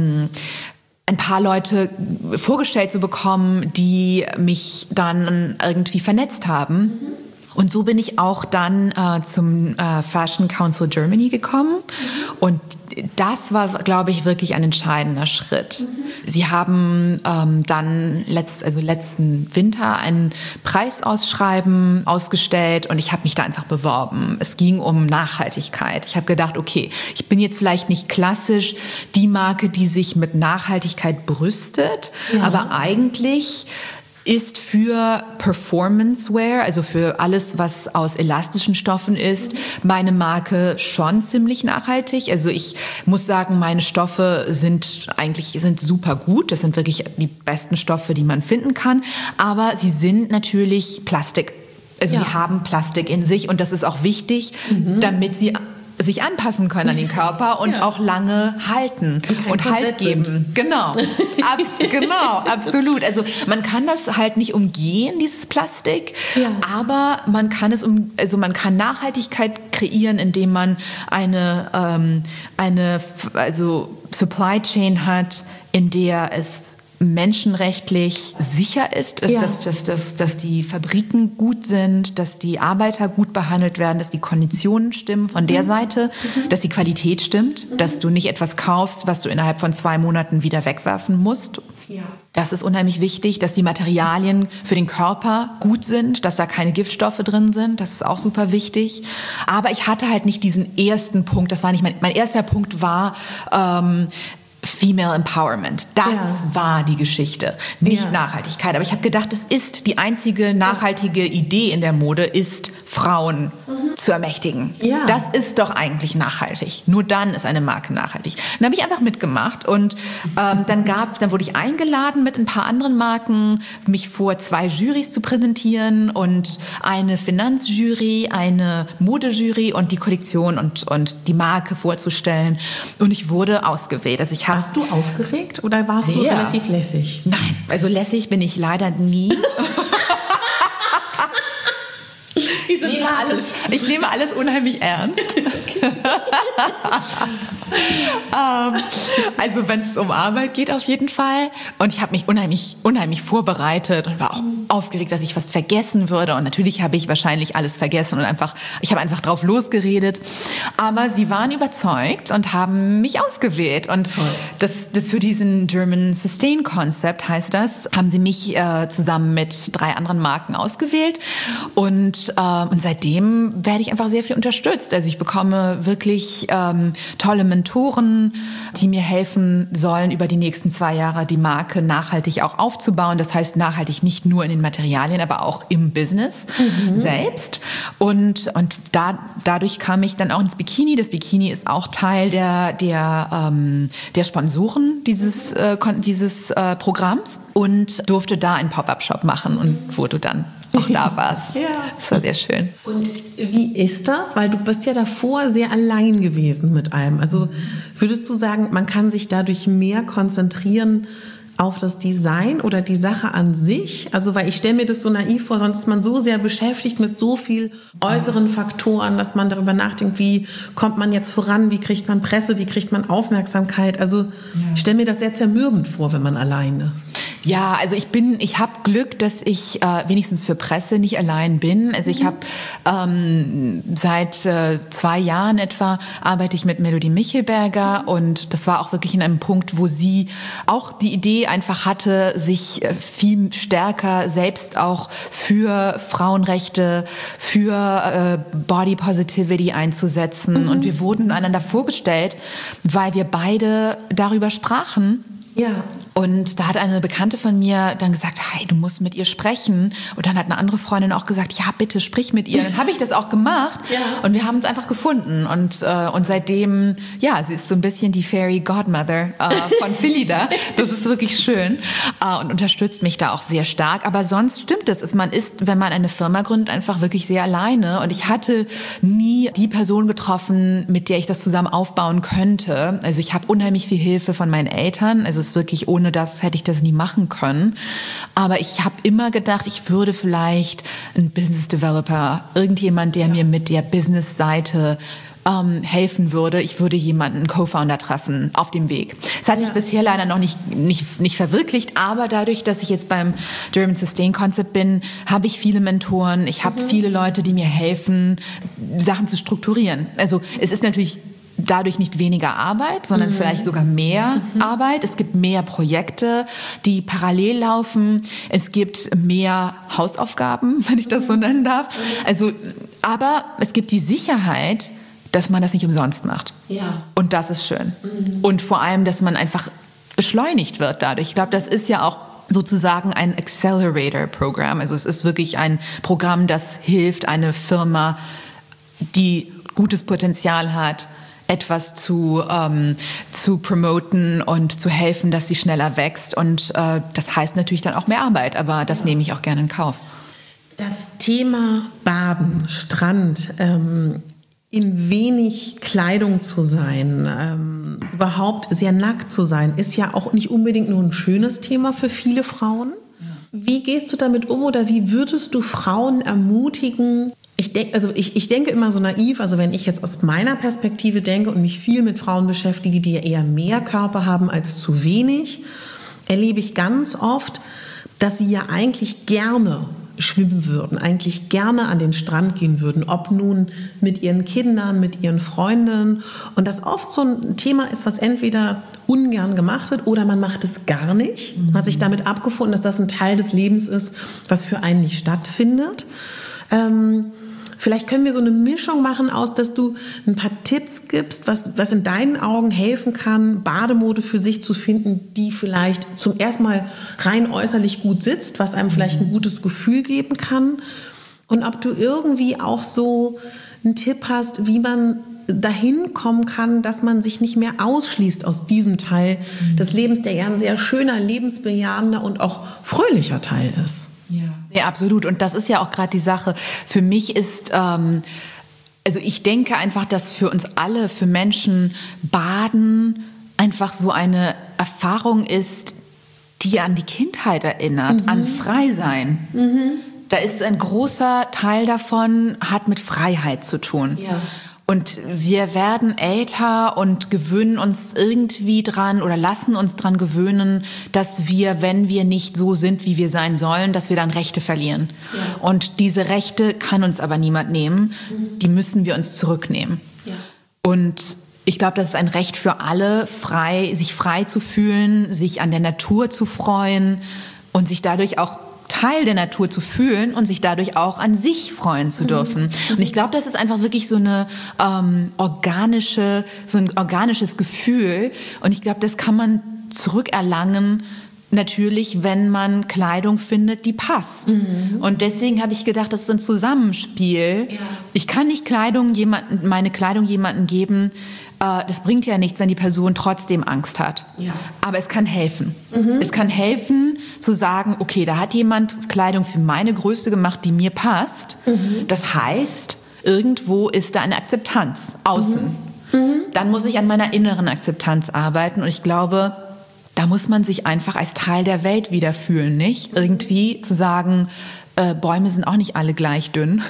ein paar Leute vorgestellt zu bekommen, die mich dann irgendwie vernetzt haben. Und so bin ich auch dann zum Fashion Council Germany gekommen. Und das war, glaube ich, wirklich ein entscheidender Schritt. Sie haben dann letzten Winter ein Preisausschreiben ausgestellt und ich habe mich da einfach beworben. Es ging um Nachhaltigkeit. Ich habe gedacht, okay, ich bin jetzt vielleicht nicht klassisch die Marke, die sich mit Nachhaltigkeit brüstet, aber eigentlich ist für Performance-Wear, also für alles, was aus elastischen Stoffen ist, meine Marke schon ziemlich nachhaltig. Also ich muss sagen, meine Stoffe sind super gut. Das sind wirklich die besten Stoffe, die man finden kann. Aber sie sind natürlich Plastik. Also sie haben Plastik in sich und das ist auch wichtig, damit sie sich anpassen können an den Körper und auch lange halten und Halt geben. Genau. Genau, absolut. Also man kann das halt nicht umgehen, dieses Plastik, aber man kann man kann Nachhaltigkeit kreieren, indem man eine Supply Chain hat, in der es menschenrechtlich sicher ist, dass die Fabriken gut sind, dass die Arbeiter gut behandelt werden, dass die Konditionen stimmen von der Seite, dass die Qualität stimmt, dass du nicht etwas kaufst, was du innerhalb von 2 Monaten wieder wegwerfen musst. Ja. Das ist unheimlich wichtig, dass die Materialien für den Körper gut sind, dass da keine Giftstoffe drin sind. Das ist auch super wichtig. Aber ich hatte halt nicht diesen ersten Punkt. Das war nicht mein erster Punkt war Female Empowerment. Das war die Geschichte, nicht Nachhaltigkeit. Aber ich habe gedacht, es ist die einzige nachhaltige Idee in der Mode, ist Frauen zu ermächtigen. Ja. Das ist doch eigentlich nachhaltig. Nur dann ist eine Marke nachhaltig. Dann habe ich einfach mitgemacht und dann wurde ich eingeladen, mit ein paar anderen Marken mich vor 2 Jurys zu präsentieren und eine Finanzjury, eine Modejury und die Kollektion und die Marke vorzustellen. Und ich wurde ausgewählt. Also warst du aufgeregt oder warst du relativ lässig? Nein, also lässig bin ich leider nie. Ich nehme alles unheimlich ernst. Also wenn es um Arbeit geht, auf jeden Fall. Und ich habe mich unheimlich vorbereitet und war auch aufgeregt, dass ich was vergessen würde. Und natürlich habe ich wahrscheinlich alles vergessen und ich habe einfach drauf losgeredet. Aber sie waren überzeugt und haben mich ausgewählt. Und das für diesen German Sustain Concept heißt das, haben sie mich zusammen mit 3 anderen Marken ausgewählt. Und seitdem werde ich einfach sehr viel unterstützt. Also ich bekomme wirklich tolle Mentoren, die mir helfen sollen, über die nächsten 2 Jahre die Marke nachhaltig auch aufzubauen. Das heißt nachhaltig nicht nur in den Materialien, aber auch im Business selbst. Und dadurch kam ich dann auch ins Bikini. Das Bikini ist auch Teil der Sponsoren dieses Programms und durfte da einen Pop-up-Shop machen und wo du dann auch da warst. Ja. Das war sehr schön. Und wie ist das? Weil du bist ja davor sehr allein gewesen mit allem. Also würdest du sagen, man kann sich dadurch mehr konzentrieren auf das Design oder die Sache an sich? Also, weil ich stelle mir das so naiv vor, sonst ist man so sehr beschäftigt mit so viel äußeren Faktoren, dass man darüber nachdenkt, wie kommt man jetzt voran, wie kriegt man Presse, wie kriegt man Aufmerksamkeit? Also, ich stelle mir das sehr zermürbend vor, wenn man allein ist. Ja, also ich habe Glück, dass ich wenigstens für Presse nicht allein bin. Also ich habe seit 2 Jahren etwa arbeite ich mit Melody Michelberger und das war auch wirklich in einem Punkt, wo sie auch die Idee einfach hatte, sich viel stärker selbst auch für Frauenrechte, für Body Positivity einzusetzen. Und wir wurden einander vorgestellt, weil wir beide darüber sprachen. Ja. Und da hat eine Bekannte von mir dann gesagt, hey, du musst mit ihr sprechen. Und dann hat eine andere Freundin auch gesagt, ja, bitte sprich mit ihr. Dann habe ich das auch gemacht und wir haben uns einfach gefunden. Und seitdem, ja, sie ist so ein bisschen die Fairy Godmother von Philly da. Das ist wirklich schön und unterstützt mich da auch sehr stark. Aber sonst stimmt es. Man ist, wenn man eine Firma gründet, einfach wirklich sehr alleine. Und ich hatte nie die Person getroffen, mit der ich das zusammen aufbauen könnte. Also ich habe unheimlich viel Hilfe von meinen Eltern. Also es ist wirklich, ohne das hätte ich das nie machen können. Aber ich habe immer gedacht, ich würde vielleicht ein Business Developer, irgendjemand, der mir mit der Business-Seite helfen würde, ich würde jemanden, einen Co-Founder treffen auf dem Weg. Es hat sich bisher leider noch nicht verwirklicht, aber dadurch, dass ich jetzt beim German Sustain Concept bin, habe ich viele Mentoren, ich habe viele Leute, die mir helfen, Sachen zu strukturieren. Also es ist natürlich dadurch nicht weniger Arbeit, sondern vielleicht sogar mehr Arbeit. Es gibt mehr Projekte, die parallel laufen. Es gibt mehr Hausaufgaben, wenn ich das so nennen darf. Also, aber es gibt die Sicherheit, dass man das nicht umsonst macht. Ja. Und das ist schön. Und vor allem, dass man einfach beschleunigt wird dadurch. Ich glaube, das ist ja auch sozusagen ein Accelerator-Programm. Also es ist wirklich ein Programm, das hilft, eine Firma, die gutes Potenzial hat, etwas zu promoten und zu helfen, dass sie schneller wächst. Und das heißt natürlich dann auch mehr Arbeit, aber das nehme ich auch gerne in Kauf. Das Thema Baden, Strand, in wenig Kleidung zu sein, überhaupt sehr nackt zu sein, ist ja auch nicht unbedingt nur ein schönes Thema für viele Frauen. Ja. Wie gehst du damit um oder wie würdest du Frauen ermutigen? Ich denke immer so naiv, also wenn ich jetzt aus meiner Perspektive denke und mich viel mit Frauen beschäftige, die ja eher mehr Körper haben als zu wenig, erlebe ich ganz oft, dass sie ja eigentlich gerne schwimmen würden, eigentlich gerne an den Strand gehen würden, ob nun mit ihren Kindern, mit ihren Freundinnen, und das oft so ein Thema ist, was entweder ungern gemacht wird oder man macht es gar nicht, man hat sich damit abgefunden, dass das ein Teil des Lebens ist, was für einen nicht stattfindet. Vielleicht können wir so eine Mischung machen aus, dass du ein paar Tipps gibst, was in deinen Augen helfen kann, Bademode für sich zu finden, die vielleicht zum ersten Mal rein äußerlich gut sitzt, was einem vielleicht ein gutes Gefühl geben kann. Und ob du irgendwie auch so einen Tipp hast, wie man dahin kommen kann, dass man sich nicht mehr ausschließt aus diesem Teil des Lebens, der ja ein sehr schöner, lebensbejahender und auch fröhlicher Teil ist. Ja, absolut. Und das ist ja auch gerade die Sache. Für mich ist, also ich denke einfach, dass für uns alle, für Menschen, Baden einfach so eine Erfahrung ist, die an die Kindheit erinnert, an Freisein. Da ist ein großer Teil davon, hat mit Freiheit zu tun. Ja. Und wir werden älter und gewöhnen uns irgendwie dran oder lassen uns dran gewöhnen, dass wir, wenn wir nicht so sind, wie wir sein sollen, dass wir dann Rechte verlieren. Ja. Und diese Rechte kann uns aber niemand nehmen. Die müssen wir uns zurücknehmen. Ja. Und ich glaube, das ist ein Recht für alle, sich frei zu fühlen, sich an der Natur zu freuen und sich dadurch auch Teil der Natur zu fühlen und sich dadurch auch an sich freuen zu dürfen. Und ich glaube, das ist einfach wirklich so ein organisches Gefühl. Und ich glaube, das kann man zurückerlangen, natürlich, wenn man Kleidung findet, die passt. Und deswegen habe ich gedacht, das ist so ein Zusammenspiel. Ja. Ich kann nicht meine Kleidung jemandem geben. Das bringt ja nichts, wenn die Person trotzdem Angst hat. Ja. Aber es kann helfen. Es kann helfen, zu sagen, okay, da hat jemand Kleidung für meine Größe gemacht, die mir passt. Das heißt, irgendwo ist da eine Akzeptanz außen. Dann muss ich an meiner inneren Akzeptanz arbeiten. Und ich glaube, da muss man sich einfach als Teil der Welt wieder fühlen, nicht? Irgendwie zu sagen, Bäume sind auch nicht alle gleich dünn.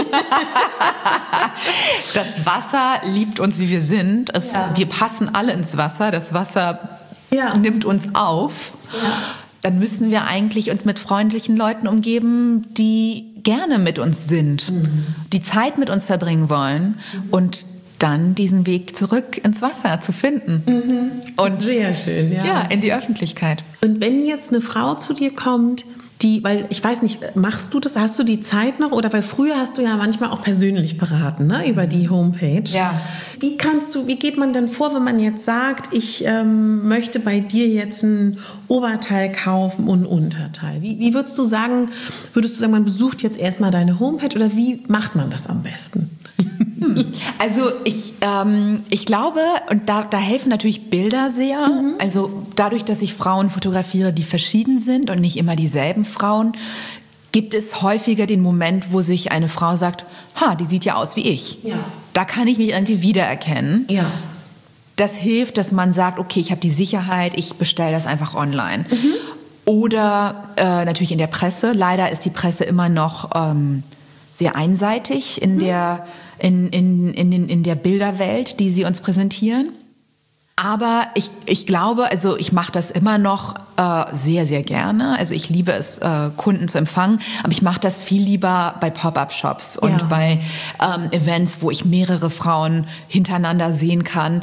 Das Wasser liebt uns, wie wir sind. Wir passen alle ins Wasser. Das Wasser nimmt uns auf. Ja. Dann müssen wir eigentlich uns mit freundlichen Leuten umgeben, die gerne mit uns sind, die Zeit mit uns verbringen wollen und dann diesen Weg zurück ins Wasser zu finden. Und sehr schön, ja, in die Öffentlichkeit. Und wenn jetzt eine Frau zu dir kommt, weil ich weiß nicht, machst du das, hast du die Zeit noch? Oder weil früher hast du ja manchmal auch persönlich beraten, ne, über die Homepage. Ja. Wie geht man denn vor, wenn man jetzt sagt, ich möchte bei dir jetzt ein Oberteil kaufen und ein Unterteil? Wie würdest du sagen, man besucht jetzt erstmal deine Homepage oder wie macht man das am besten? Also ich glaube, und da helfen natürlich Bilder sehr. Also dadurch, dass ich Frauen fotografiere, die verschieden sind und nicht immer dieselben Frauen, gibt es häufiger den Moment, wo sich eine Frau sagt, die sieht ja aus wie ich. Ja. Da kann ich mich irgendwie wiedererkennen. Ja. Das hilft, dass man sagt, okay, ich habe die Sicherheit, ich bestelle das einfach online. Oder natürlich in der Presse. Leider ist die Presse immer noch sehr einseitig in der Bilderwelt, die sie uns präsentieren. Aber ich glaube, also ich mache das immer noch sehr, sehr gerne. Also ich liebe es, Kunden zu empfangen, aber ich mache das viel lieber bei Pop-up-Shops und bei Events, wo ich mehrere Frauen hintereinander sehen kann,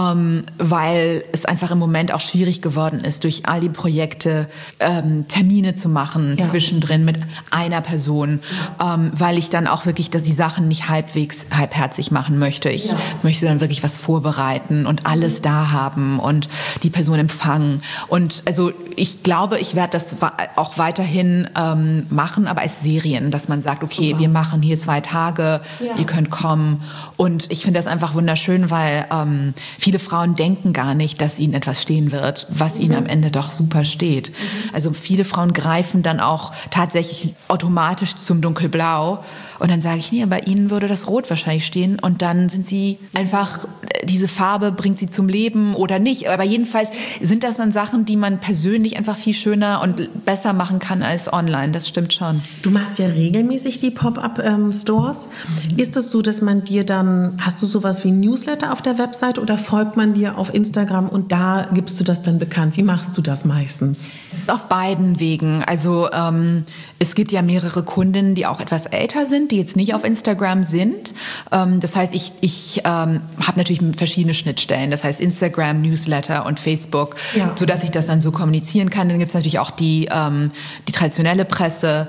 weil es einfach im Moment auch schwierig geworden ist, durch all die Projekte Termine zu machen zwischendrin mit einer Person, weil ich dann auch wirklich die Sachen nicht halbherzig machen möchte. Ich möchte dann wirklich was vorbereiten und alles da haben und die Person empfangen. Und also ich glaube, ich werde das auch weiterhin machen, aber als Serien, dass man sagt, okay, wir machen hier 2 Tage, ihr könnt kommen. Und ich finde das einfach wunderschön, weil viele Frauen denken gar nicht, dass ihnen etwas stehen wird, was ihnen am Ende doch super steht. Also viele Frauen greifen dann auch tatsächlich automatisch zum Dunkelblau. Und dann sage ich, nee, bei Ihnen würde das Rot wahrscheinlich stehen. Und dann sind sie einfach, diese Farbe bringt sie zum Leben oder nicht. Aber jedenfalls sind das dann Sachen, die man persönlich einfach viel schöner und besser machen kann als online. Das stimmt schon. Du machst ja regelmäßig die Pop-up-Stores. Ist es so, dass man dir dann, hast du sowas wie ein Newsletter auf der Website oder folgt man dir auf Instagram und da gibst du das dann bekannt? Wie machst du das meistens? Das ist auf beiden Wegen. Also es gibt ja mehrere Kundinnen, die auch etwas älter sind, die jetzt nicht auf Instagram sind. Das heißt, ich habe natürlich verschiedene Schnittstellen. Das heißt Instagram, Newsletter und Facebook, sodass ich das dann so kommunizieren kann. Dann gibt es natürlich auch die traditionelle Presse,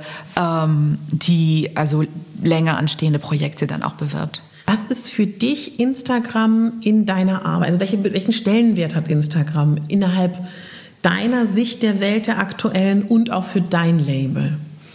die also länger anstehende Projekte dann auch bewirbt. Was ist für dich Instagram in deiner Arbeit? Also welchen Stellenwert hat Instagram innerhalb deiner Sicht der Welt der aktuellen und auch für dein Label?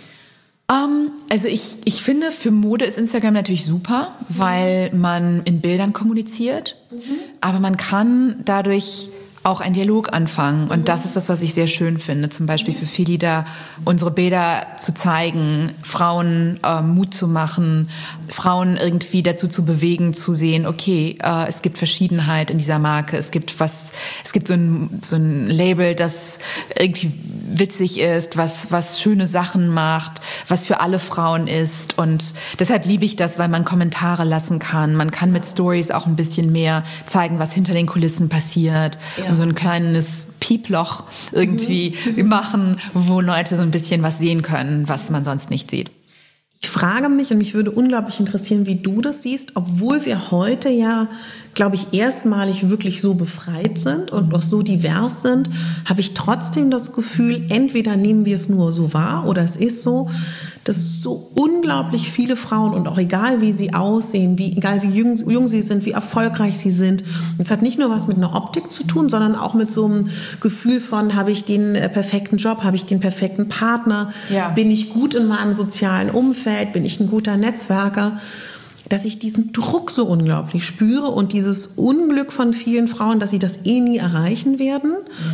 Also ich finde, für Mode ist Instagram natürlich super, weil man in Bildern kommuniziert, aber man kann dadurch auch einen Dialog anfangen. Und das ist das, was ich sehr schön finde. Zum Beispiel für Philida unsere Bilder zu zeigen, Frauen Mut zu machen, Frauen irgendwie dazu zu bewegen, zu sehen, okay, es gibt Verschiedenheit in dieser Marke. Es gibt so ein Label, das irgendwie witzig ist, was schöne Sachen macht, was für alle Frauen ist. Und deshalb liebe ich das, weil man Kommentare lassen kann. Man kann mit Stories auch ein bisschen mehr zeigen, was hinter den Kulissen passiert. Ja. Und so ein kleines Pieploch irgendwie machen, wo Leute so ein bisschen was sehen können, was man sonst nicht sieht. Ich frage mich, und mich würde unglaublich interessieren, wie du das siehst, obwohl wir heute ja, glaube ich, erstmalig wirklich so befreit sind und auch so divers sind, habe ich trotzdem das Gefühl, entweder nehmen wir es nur so wahr oder es ist so, dass so unglaublich viele Frauen und auch egal wie sie aussehen, egal wie jung sie sind, wie erfolgreich sie sind, es hat nicht nur was mit einer Optik zu tun, sondern auch mit so einem Gefühl von, habe ich den perfekten Job, habe ich den perfekten Partner, bin ich gut in meinem sozialen Umfeld, bin ich ein guter Netzwerker, dass ich diesen Druck so unglaublich spüre und dieses Unglück von vielen Frauen, dass sie das nie erreichen werden.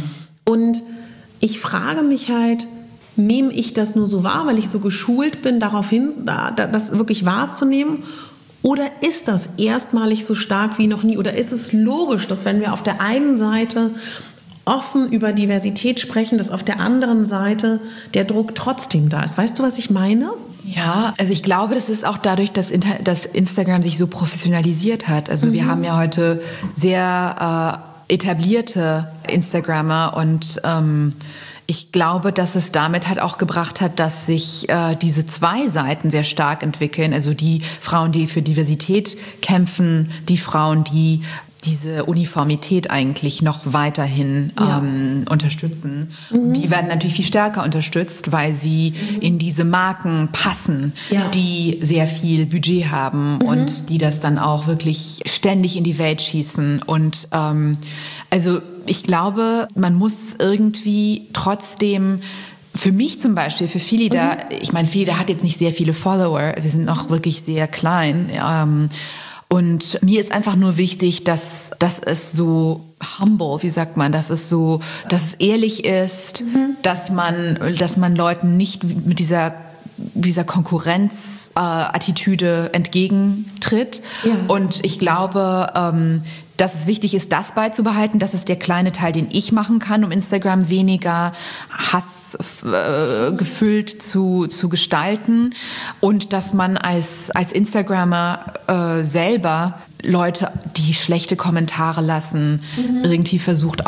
Und ich frage mich halt, nehme ich das nur so wahr, weil ich so geschult bin, daraufhin das wirklich wahrzunehmen? Oder ist das erstmalig so stark wie noch nie? Oder ist es logisch, dass wenn wir auf der einen Seite offen über Diversität sprechen, dass auf der anderen Seite der Druck trotzdem da ist? Weißt du, was ich meine? Ja, also ich glaube, das ist auch dadurch, dass Instagram sich so professionalisiert hat. Also wir haben ja heute sehr etablierte Instagrammer und ich glaube, dass es damit halt auch gebracht hat, dass sich diese zwei Seiten sehr stark entwickeln. Also die Frauen, die für Diversität kämpfen, die Frauen, die diese Uniformität eigentlich noch weiterhin unterstützen. Und die werden natürlich viel stärker unterstützt, weil sie in diese Marken passen, die sehr viel Budget haben und die das dann auch wirklich ständig in die Welt schießen. Und also ich glaube, man muss irgendwie trotzdem, für mich zum Beispiel, für Philida, ich meine, Philida hat jetzt nicht sehr viele Follower, wir sind noch wirklich sehr klein, und mir ist einfach nur wichtig, dass es so humble, wie sagt man, dass es ehrlich ist, dass man Leuten nicht mit dieser dieser Konkurrenzattitüde entgegentritt. Ja. Und ich glaube, dass es wichtig ist, das beizubehalten. Das ist der kleine Teil, den ich machen kann, um Instagram weniger Hass gefüllt zu gestalten. Und dass man als Instagrammer selber Leute, die schlechte Kommentare lassen, irgendwie versucht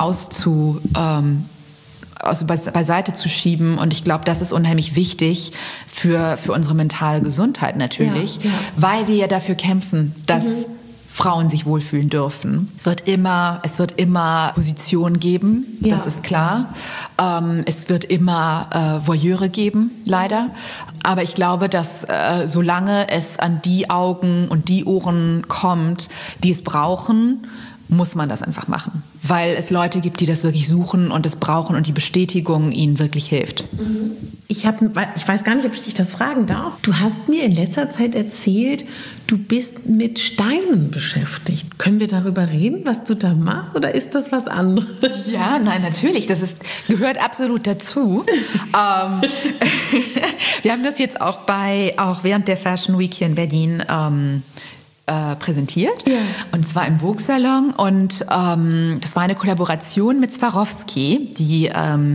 beiseite zu schieben. Und ich glaube, das ist unheimlich wichtig für unsere mentale Gesundheit natürlich, weil wir ja dafür kämpfen, dass Frauen sich wohlfühlen dürfen. Es wird immer Positionen geben, das ist klar. Es wird immer Voyeure geben, leider. Aber ich glaube, dass solange es an die Augen und die Ohren kommt, die es brauchen, muss man das einfach machen. Weil es Leute gibt, die das wirklich suchen und es brauchen und die Bestätigung ihnen wirklich hilft. Ich weiß gar nicht, ob ich dich das fragen darf. Du hast mir in letzter Zeit erzählt, du bist mit Steinen beschäftigt. Können wir darüber reden, was du da machst, oder ist das was anderes? Ja, nein, natürlich. Das gehört absolut dazu. Wir haben das jetzt auch während der Fashion Week hier in Berlin präsentiert, und zwar im Vogue-Salon, und das war eine Kollaboration mit Swarovski, die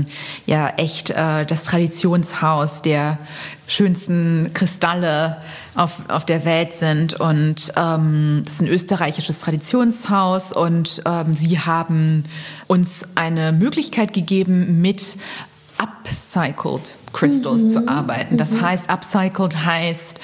echt das Traditionshaus der schönsten Kristalle auf der Welt sind, und das ist ein österreichisches Traditionshaus, und sie haben uns eine Möglichkeit gegeben, mit upcycled Crystals zu arbeiten. Das heißt, upcycled heißt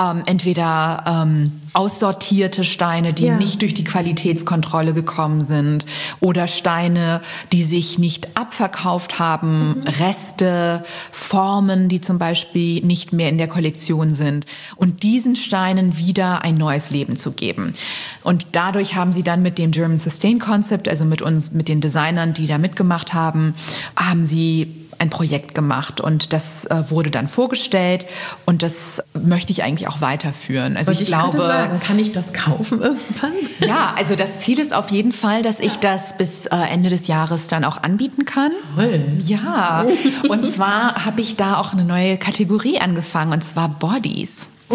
entweder aussortierte Steine, die nicht durch die Qualitätskontrolle gekommen sind, oder Steine, die sich nicht abverkauft haben, Reste, Formen, die zum Beispiel nicht mehr in der Kollektion sind, und diesen Steinen wieder ein neues Leben zu geben. Und dadurch haben sie dann mit dem German Sustain Concept, also mit den Designern, die da mitgemacht haben sie ein Projekt gemacht, und das wurde dann vorgestellt, und das möchte ich eigentlich auch weiterführen. Also ich glaube, sagen, kann ich das kaufen irgendwann? Ja, also das Ziel ist auf jeden Fall, dass ich das bis Ende des Jahres dann auch anbieten kann. Toll. Ja, und zwar habe ich da auch eine neue Kategorie angefangen, und zwar Bodies. Oh,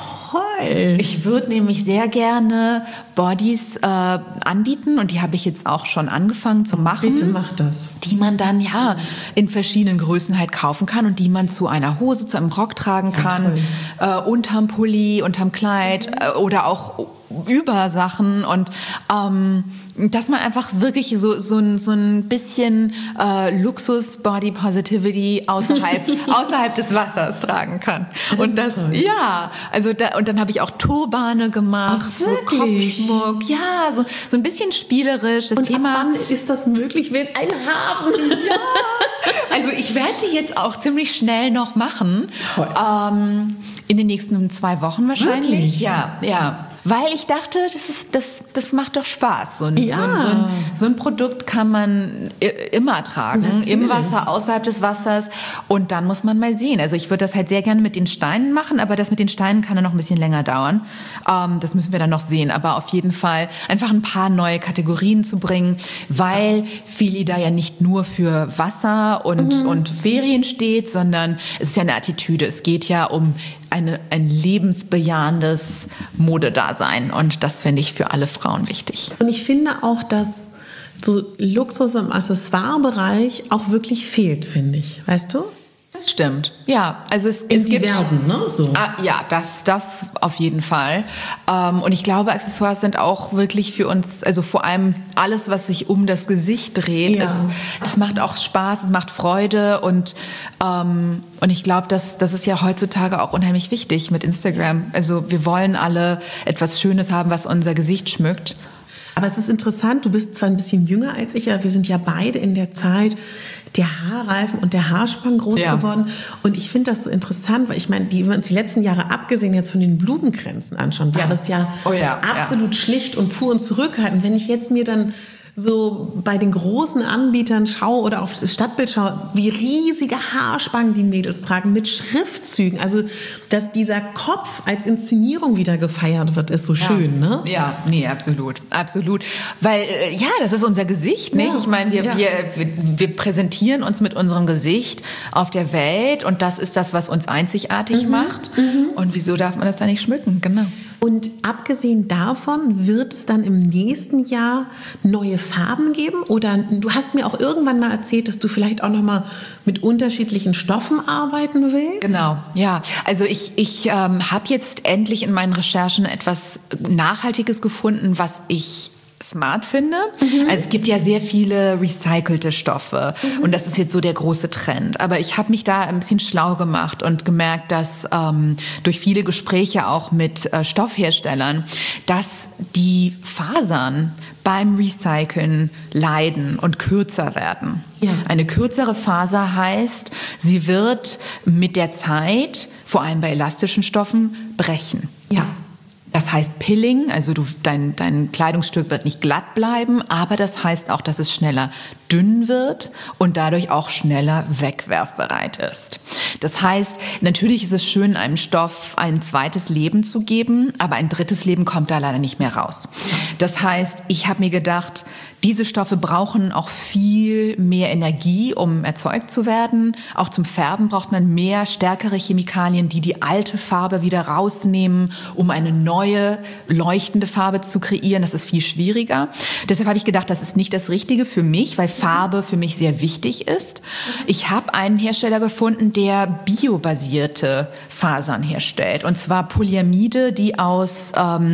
toll. Ich würde nämlich sehr gerne Bodies anbieten, und die habe ich jetzt auch schon angefangen zu machen. Bitte mach das. Die man dann in verschiedenen Größen halt kaufen kann und die man zu einer Hose, zu einem Rock tragen kann, unterm Pulli, unterm Kleid oder auch über Sachen, und dass man einfach wirklich so ein bisschen Luxus Body Positivity außerhalb des Wassers tragen kann. Und das toll. Ja, also und dann habe ich auch Turbane gemacht, so Kopfschmuck, so ein bisschen spielerisch. Das und Thema. Ab wann ist das möglich? Will einen haben? Ja. Also ich werde die jetzt auch ziemlich schnell noch machen. Toll. In den nächsten 2 Wochen wahrscheinlich. Wirklich? Ja. Weil ich dachte, das macht doch Spaß. So ein Produkt kann man immer tragen, natürlich. Im Wasser, außerhalb des Wassers. Und dann muss man mal sehen. Also ich würde das halt sehr gerne mit den Steinen machen, aber das mit den Steinen kann dann noch ein bisschen länger dauern. Das müssen wir dann noch sehen. Aber auf jeden Fall einfach ein paar neue Kategorien zu bringen, weil Fili da ja nicht nur für Wasser und Ferien steht, sondern es ist ja eine Attitüde. Es geht ja um ein lebensbejahendes Modedasein, und das finde ich für alle Frauen wichtig. Und ich finde auch, dass so Luxus im Accessoire-Bereich auch wirklich fehlt, finde ich. Weißt du? Das stimmt. Ja, also es gibt diversen, ne? So. Ja, das auf jeden Fall. Und ich glaube, Accessoires sind auch wirklich für uns, also vor allem alles, was sich um das Gesicht dreht, das macht auch Spaß, es macht Freude, und ich glaube, das ist ja heutzutage auch unheimlich wichtig mit Instagram. Also wir wollen alle etwas Schönes haben, was unser Gesicht schmückt. Aber es ist interessant, du bist zwar ein bisschen jünger als ich, aber wir sind ja beide in der Zeit der Haarreifen und der Haarspangen groß geworden. Und ich finde das so interessant, weil ich meine, die wir uns die letzten Jahre, abgesehen jetzt von den Blumenkränzen anschauen, war das ja absolut schlicht und pur und zurückhaltend. Wenn ich jetzt mir dann so bei den großen Anbietern schaue oder auf das Stadtbild schaue, wie riesige Haarspangen die Mädels tragen mit Schriftzügen. Also, dass dieser Kopf als Inszenierung wieder gefeiert wird, ist so schön, ne? Ja, nee, absolut. Absolut. Weil, das ist unser Gesicht, nicht? Ja. Ich meine, wir präsentieren uns mit unserem Gesicht auf der Welt und das ist das, was uns einzigartig macht. Und wieso darf man das da nicht schmücken? Genau. Und abgesehen davon wird es dann im nächsten Jahr neue Farben geben? Oder du hast mir auch irgendwann mal erzählt, dass du vielleicht auch noch mal mit unterschiedlichen Stoffen arbeiten willst? Genau, ja. Also ich habe jetzt endlich in meinen Recherchen etwas Nachhaltiges gefunden, was ich smart finde. Also es gibt ja sehr viele recycelte Stoffe und das ist jetzt so der große Trend. Aber ich habe mich da ein bisschen schlau gemacht und gemerkt, dass durch viele Gespräche auch mit Stoffherstellern, dass die Fasern beim Recyceln leiden und kürzer werden. Ja. Eine kürzere Faser heißt, sie wird mit der Zeit, vor allem bei elastischen Stoffen, brechen. Ja. Das heißt Pilling, also dein Kleidungsstück wird nicht glatt bleiben, aber das heißt auch, dass es schneller dünn wird und dadurch auch schneller wegwerfbereit ist. Das heißt, natürlich ist es schön, einem Stoff ein zweites Leben zu geben, aber ein drittes Leben kommt da leider nicht mehr raus. Das heißt, ich habe mir gedacht, diese Stoffe brauchen auch viel mehr Energie, um erzeugt zu werden. Auch zum Färben braucht man mehr, stärkere Chemikalien, die die alte Farbe wieder rausnehmen, um eine neue, leuchtende Farbe zu kreieren. Das ist viel schwieriger. Deshalb habe ich gedacht, das ist nicht das Richtige für mich, weil Farbe für mich sehr wichtig ist. Ich habe einen Hersteller gefunden, der biobasierte Fasern herstellt. Und zwar Polyamide, die aus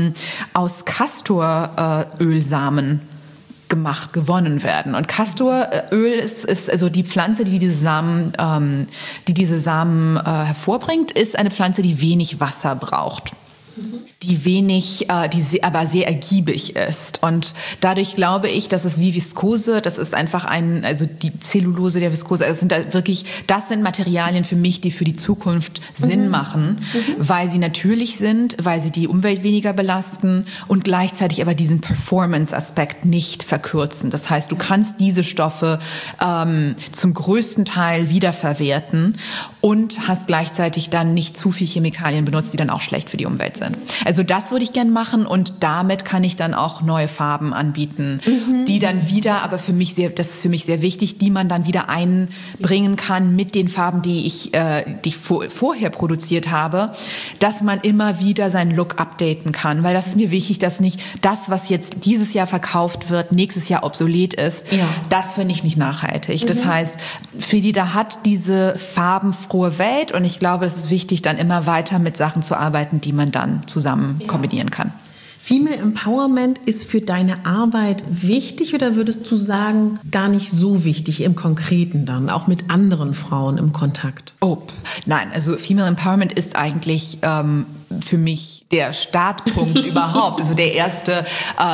Castorölsamen gewonnen werden. Und Castoröl ist also die Pflanze, die diese Samen hervorbringt, ist eine Pflanze, die wenig Wasser braucht. Die aber sehr ergiebig ist. Und dadurch glaube ich, dass es wie Viskose, das ist einfach also die Zellulose der Viskose, das sind Materialien für mich, die für die Zukunft Sinn machen, weil sie natürlich sind, weil sie die Umwelt weniger belasten und gleichzeitig aber diesen Performance-Aspekt nicht verkürzen. Das heißt, du kannst diese Stoffe zum größten Teil wiederverwerten und hast gleichzeitig dann nicht zu viel Chemikalien benutzt, die dann auch schlecht für die Umwelt sind. Also das würde ich gern machen und damit kann ich dann auch neue Farben anbieten, die dann wieder, aber das ist für mich sehr wichtig, die man dann wieder einbringen kann mit den Farben, die ich vorher produziert habe, dass man immer wieder seinen Look updaten kann, weil das ist mir wichtig, dass nicht das, was jetzt dieses Jahr verkauft wird, nächstes Jahr obsolet ist. Ja. Das finde ich nicht nachhaltig. Das heißt, Felida hat diese farbenfrohe Welt und ich glaube, es ist wichtig, dann immer weiter mit Sachen zu arbeiten, die man dann zusammen kombinieren kann. Female Empowerment ist für deine Arbeit wichtig oder würdest du sagen, gar nicht so wichtig im Konkreten dann, auch mit anderen Frauen im Kontakt? Nein, also Female Empowerment ist eigentlich für mich der Startpunkt überhaupt, also der erste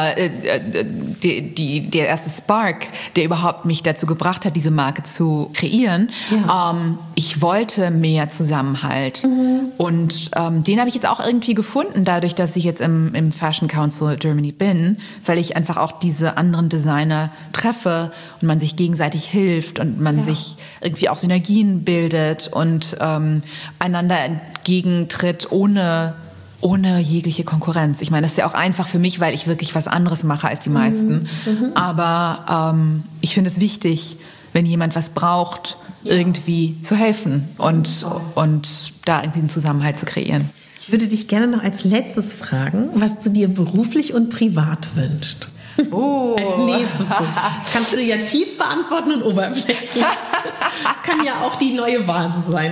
Spark, der überhaupt mich dazu gebracht hat, diese Marke zu kreieren. Ja. Ich wollte mehr Zusammenhalt und den habe ich jetzt auch irgendwie gefunden, dadurch, dass ich jetzt im Fashion Council Germany bin, weil ich einfach auch diese anderen Designer treffe und man sich gegenseitig hilft und man sich irgendwie auch Synergien bildet und einander entgegentritt ohne jegliche Konkurrenz. Ich meine, das ist ja auch einfach für mich, weil ich wirklich was anderes mache als die meisten. Aber ich finde es wichtig, wenn jemand was braucht, irgendwie zu helfen und da irgendwie einen Zusammenhalt zu kreieren. Ich würde dich gerne noch als letztes fragen, was du dir beruflich und privat wünschst. Als nächstes so. Das kannst du ja tief beantworten und oberflächlich. Das kann ja auch die neue Basis sein.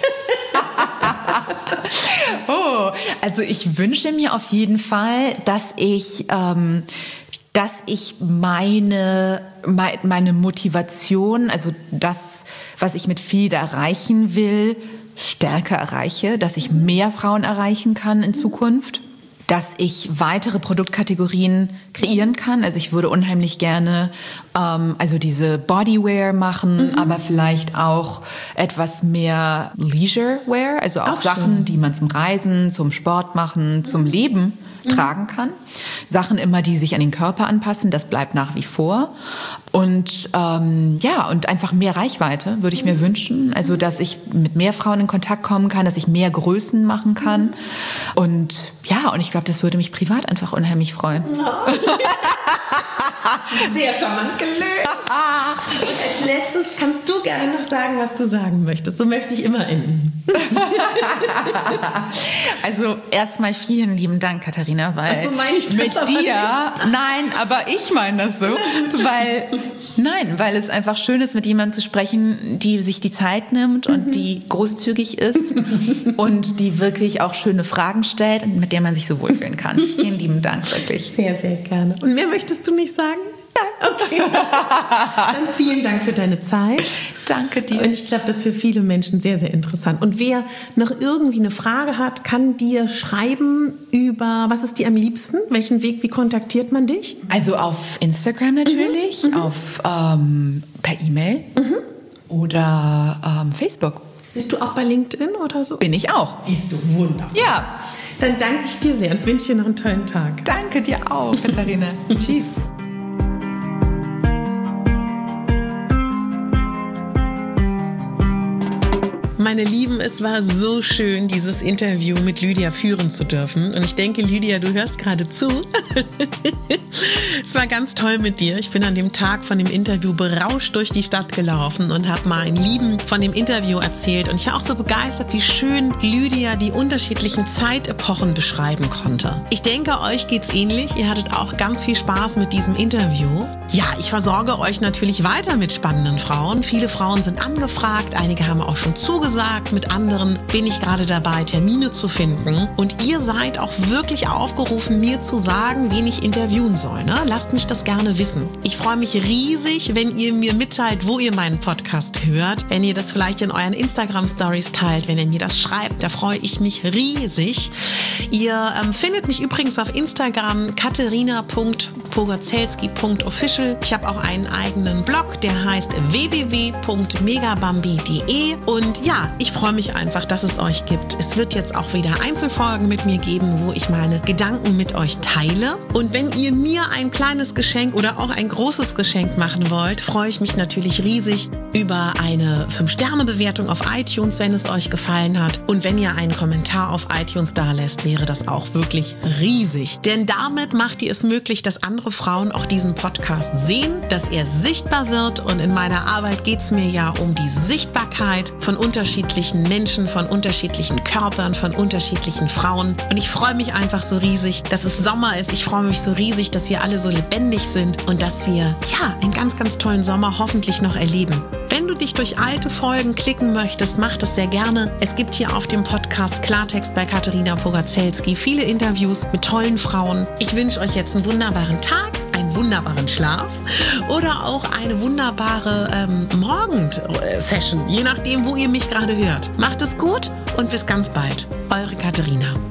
Also ich wünsche mir auf jeden Fall, dass ich meine Motivation, also das, was ich mit Felida erreichen will, stärker erreiche, dass ich mehr Frauen erreichen kann in Zukunft. dass ich weitere Produktkategorien kreieren kann. Also ich würde unheimlich gerne also diese Bodywear machen, aber vielleicht auch etwas mehr Leisurewear, also auch Sachen, schön, die man zum Reisen, zum Sport machen, zum Leben tragen kann. Sachen immer, die sich an den Körper anpassen, das bleibt nach wie vor. Und und einfach mehr Reichweite würde ich mir wünschen. Also, dass ich mit mehr Frauen in Kontakt kommen kann, dass ich mehr Größen machen kann. Und ich glaube, das würde mich privat einfach unheimlich freuen. Sehr charmant gelöst. Und als letztes kannst du gerne noch sagen, was du sagen möchtest. So möchte ich immer enden. Also erstmal vielen lieben Dank, Katharina, weil so meine ich das mit aber dir, nicht. nein, aber ich meine das so, weil es einfach schön ist, mit jemandem zu sprechen, die sich die Zeit nimmt und die großzügig ist und die wirklich auch schöne Fragen stellt und mit der man sich so wohlfühlen kann. Vielen lieben Dank, wirklich. Sehr, sehr gerne. Und mehr möchtest du nicht sagen? Okay. Dann vielen Dank für deine Zeit. Danke dir. Und ich glaube, das ist für viele Menschen sehr, sehr interessant. Und wer noch irgendwie eine Frage hat, kann dir schreiben über, was ist dir am liebsten? Welchen Weg, wie kontaktiert man dich? Also auf Instagram natürlich, per E-Mail oder Facebook. Bist du auch bei LinkedIn oder so? Bin ich auch. Siehst du, wunderbar. Ja. Dann danke ich dir sehr und wünsche dir noch einen tollen Tag. Danke dir auch, Katharina. Tschüss. Meine Lieben, es war so schön, dieses Interview mit Lydia führen zu dürfen. Und ich denke, Lydia, du hörst gerade zu. Es war ganz toll mit dir. Ich bin an dem Tag von dem Interview berauscht durch die Stadt gelaufen und habe meinen Lieben von dem Interview erzählt. Und ich war auch so begeistert, wie schön Lydia die unterschiedlichen Zeitepochen beschreiben konnte. Ich denke, euch geht's ähnlich. Ihr hattet auch ganz viel Spaß mit diesem Interview. Ja, ich versorge euch natürlich weiter mit spannenden Frauen. Viele Frauen sind angefragt. Einige haben auch schon zugesagt. Mit anderen bin ich gerade dabei, Termine zu finden. Und ihr seid auch wirklich aufgerufen, mir zu sagen, wen ich interviewen soll. Ne? Lasst mich das gerne wissen. Ich freue mich riesig, wenn ihr mir mitteilt, wo ihr meinen Podcast hört. Wenn ihr das vielleicht in euren Instagram-Stories teilt, wenn ihr mir das schreibt, da freue ich mich riesig. Ihr findet mich übrigens auf Instagram katerina.pogacelski.official. Ich habe auch einen eigenen Blog, der heißt www.megabambi.de. Und ja, ich freue mich einfach, dass es euch gibt. Es wird jetzt auch wieder Einzelfolgen mit mir geben, wo ich meine Gedanken mit euch teile. Und wenn ihr mir ein kleines Geschenk oder auch ein großes Geschenk machen wollt, freue ich mich natürlich riesig über eine 5-Sterne-Bewertung auf iTunes, wenn es euch gefallen hat. Und wenn ihr einen Kommentar auf iTunes dalässt, wäre das auch wirklich riesig. Denn damit macht ihr es möglich, dass andere Frauen auch diesen Podcast sehen, dass er sichtbar wird. Und in meiner Arbeit geht es mir ja um die Sichtbarkeit von unterschiedlichen Menschen, von unterschiedlichen Körpern, von unterschiedlichen Frauen. Und ich freue mich einfach so riesig, dass es Sommer ist. Ich freue mich so riesig, dass wir alle so lebendig sind und dass wir einen ganz, ganz tollen Sommer hoffentlich noch erleben. Wenn du dich durch alte Folgen klicken möchtest, mach das sehr gerne. Es gibt hier auf dem Podcast Klartext bei Katharina Pogacelski viele Interviews mit tollen Frauen. Ich wünsche euch jetzt einen wunderbaren Tag, einen wunderbaren Schlaf oder auch eine wunderbare Morgensession, je nachdem, wo ihr mich gerade hört. Macht es gut und bis ganz bald. Eure Katharina.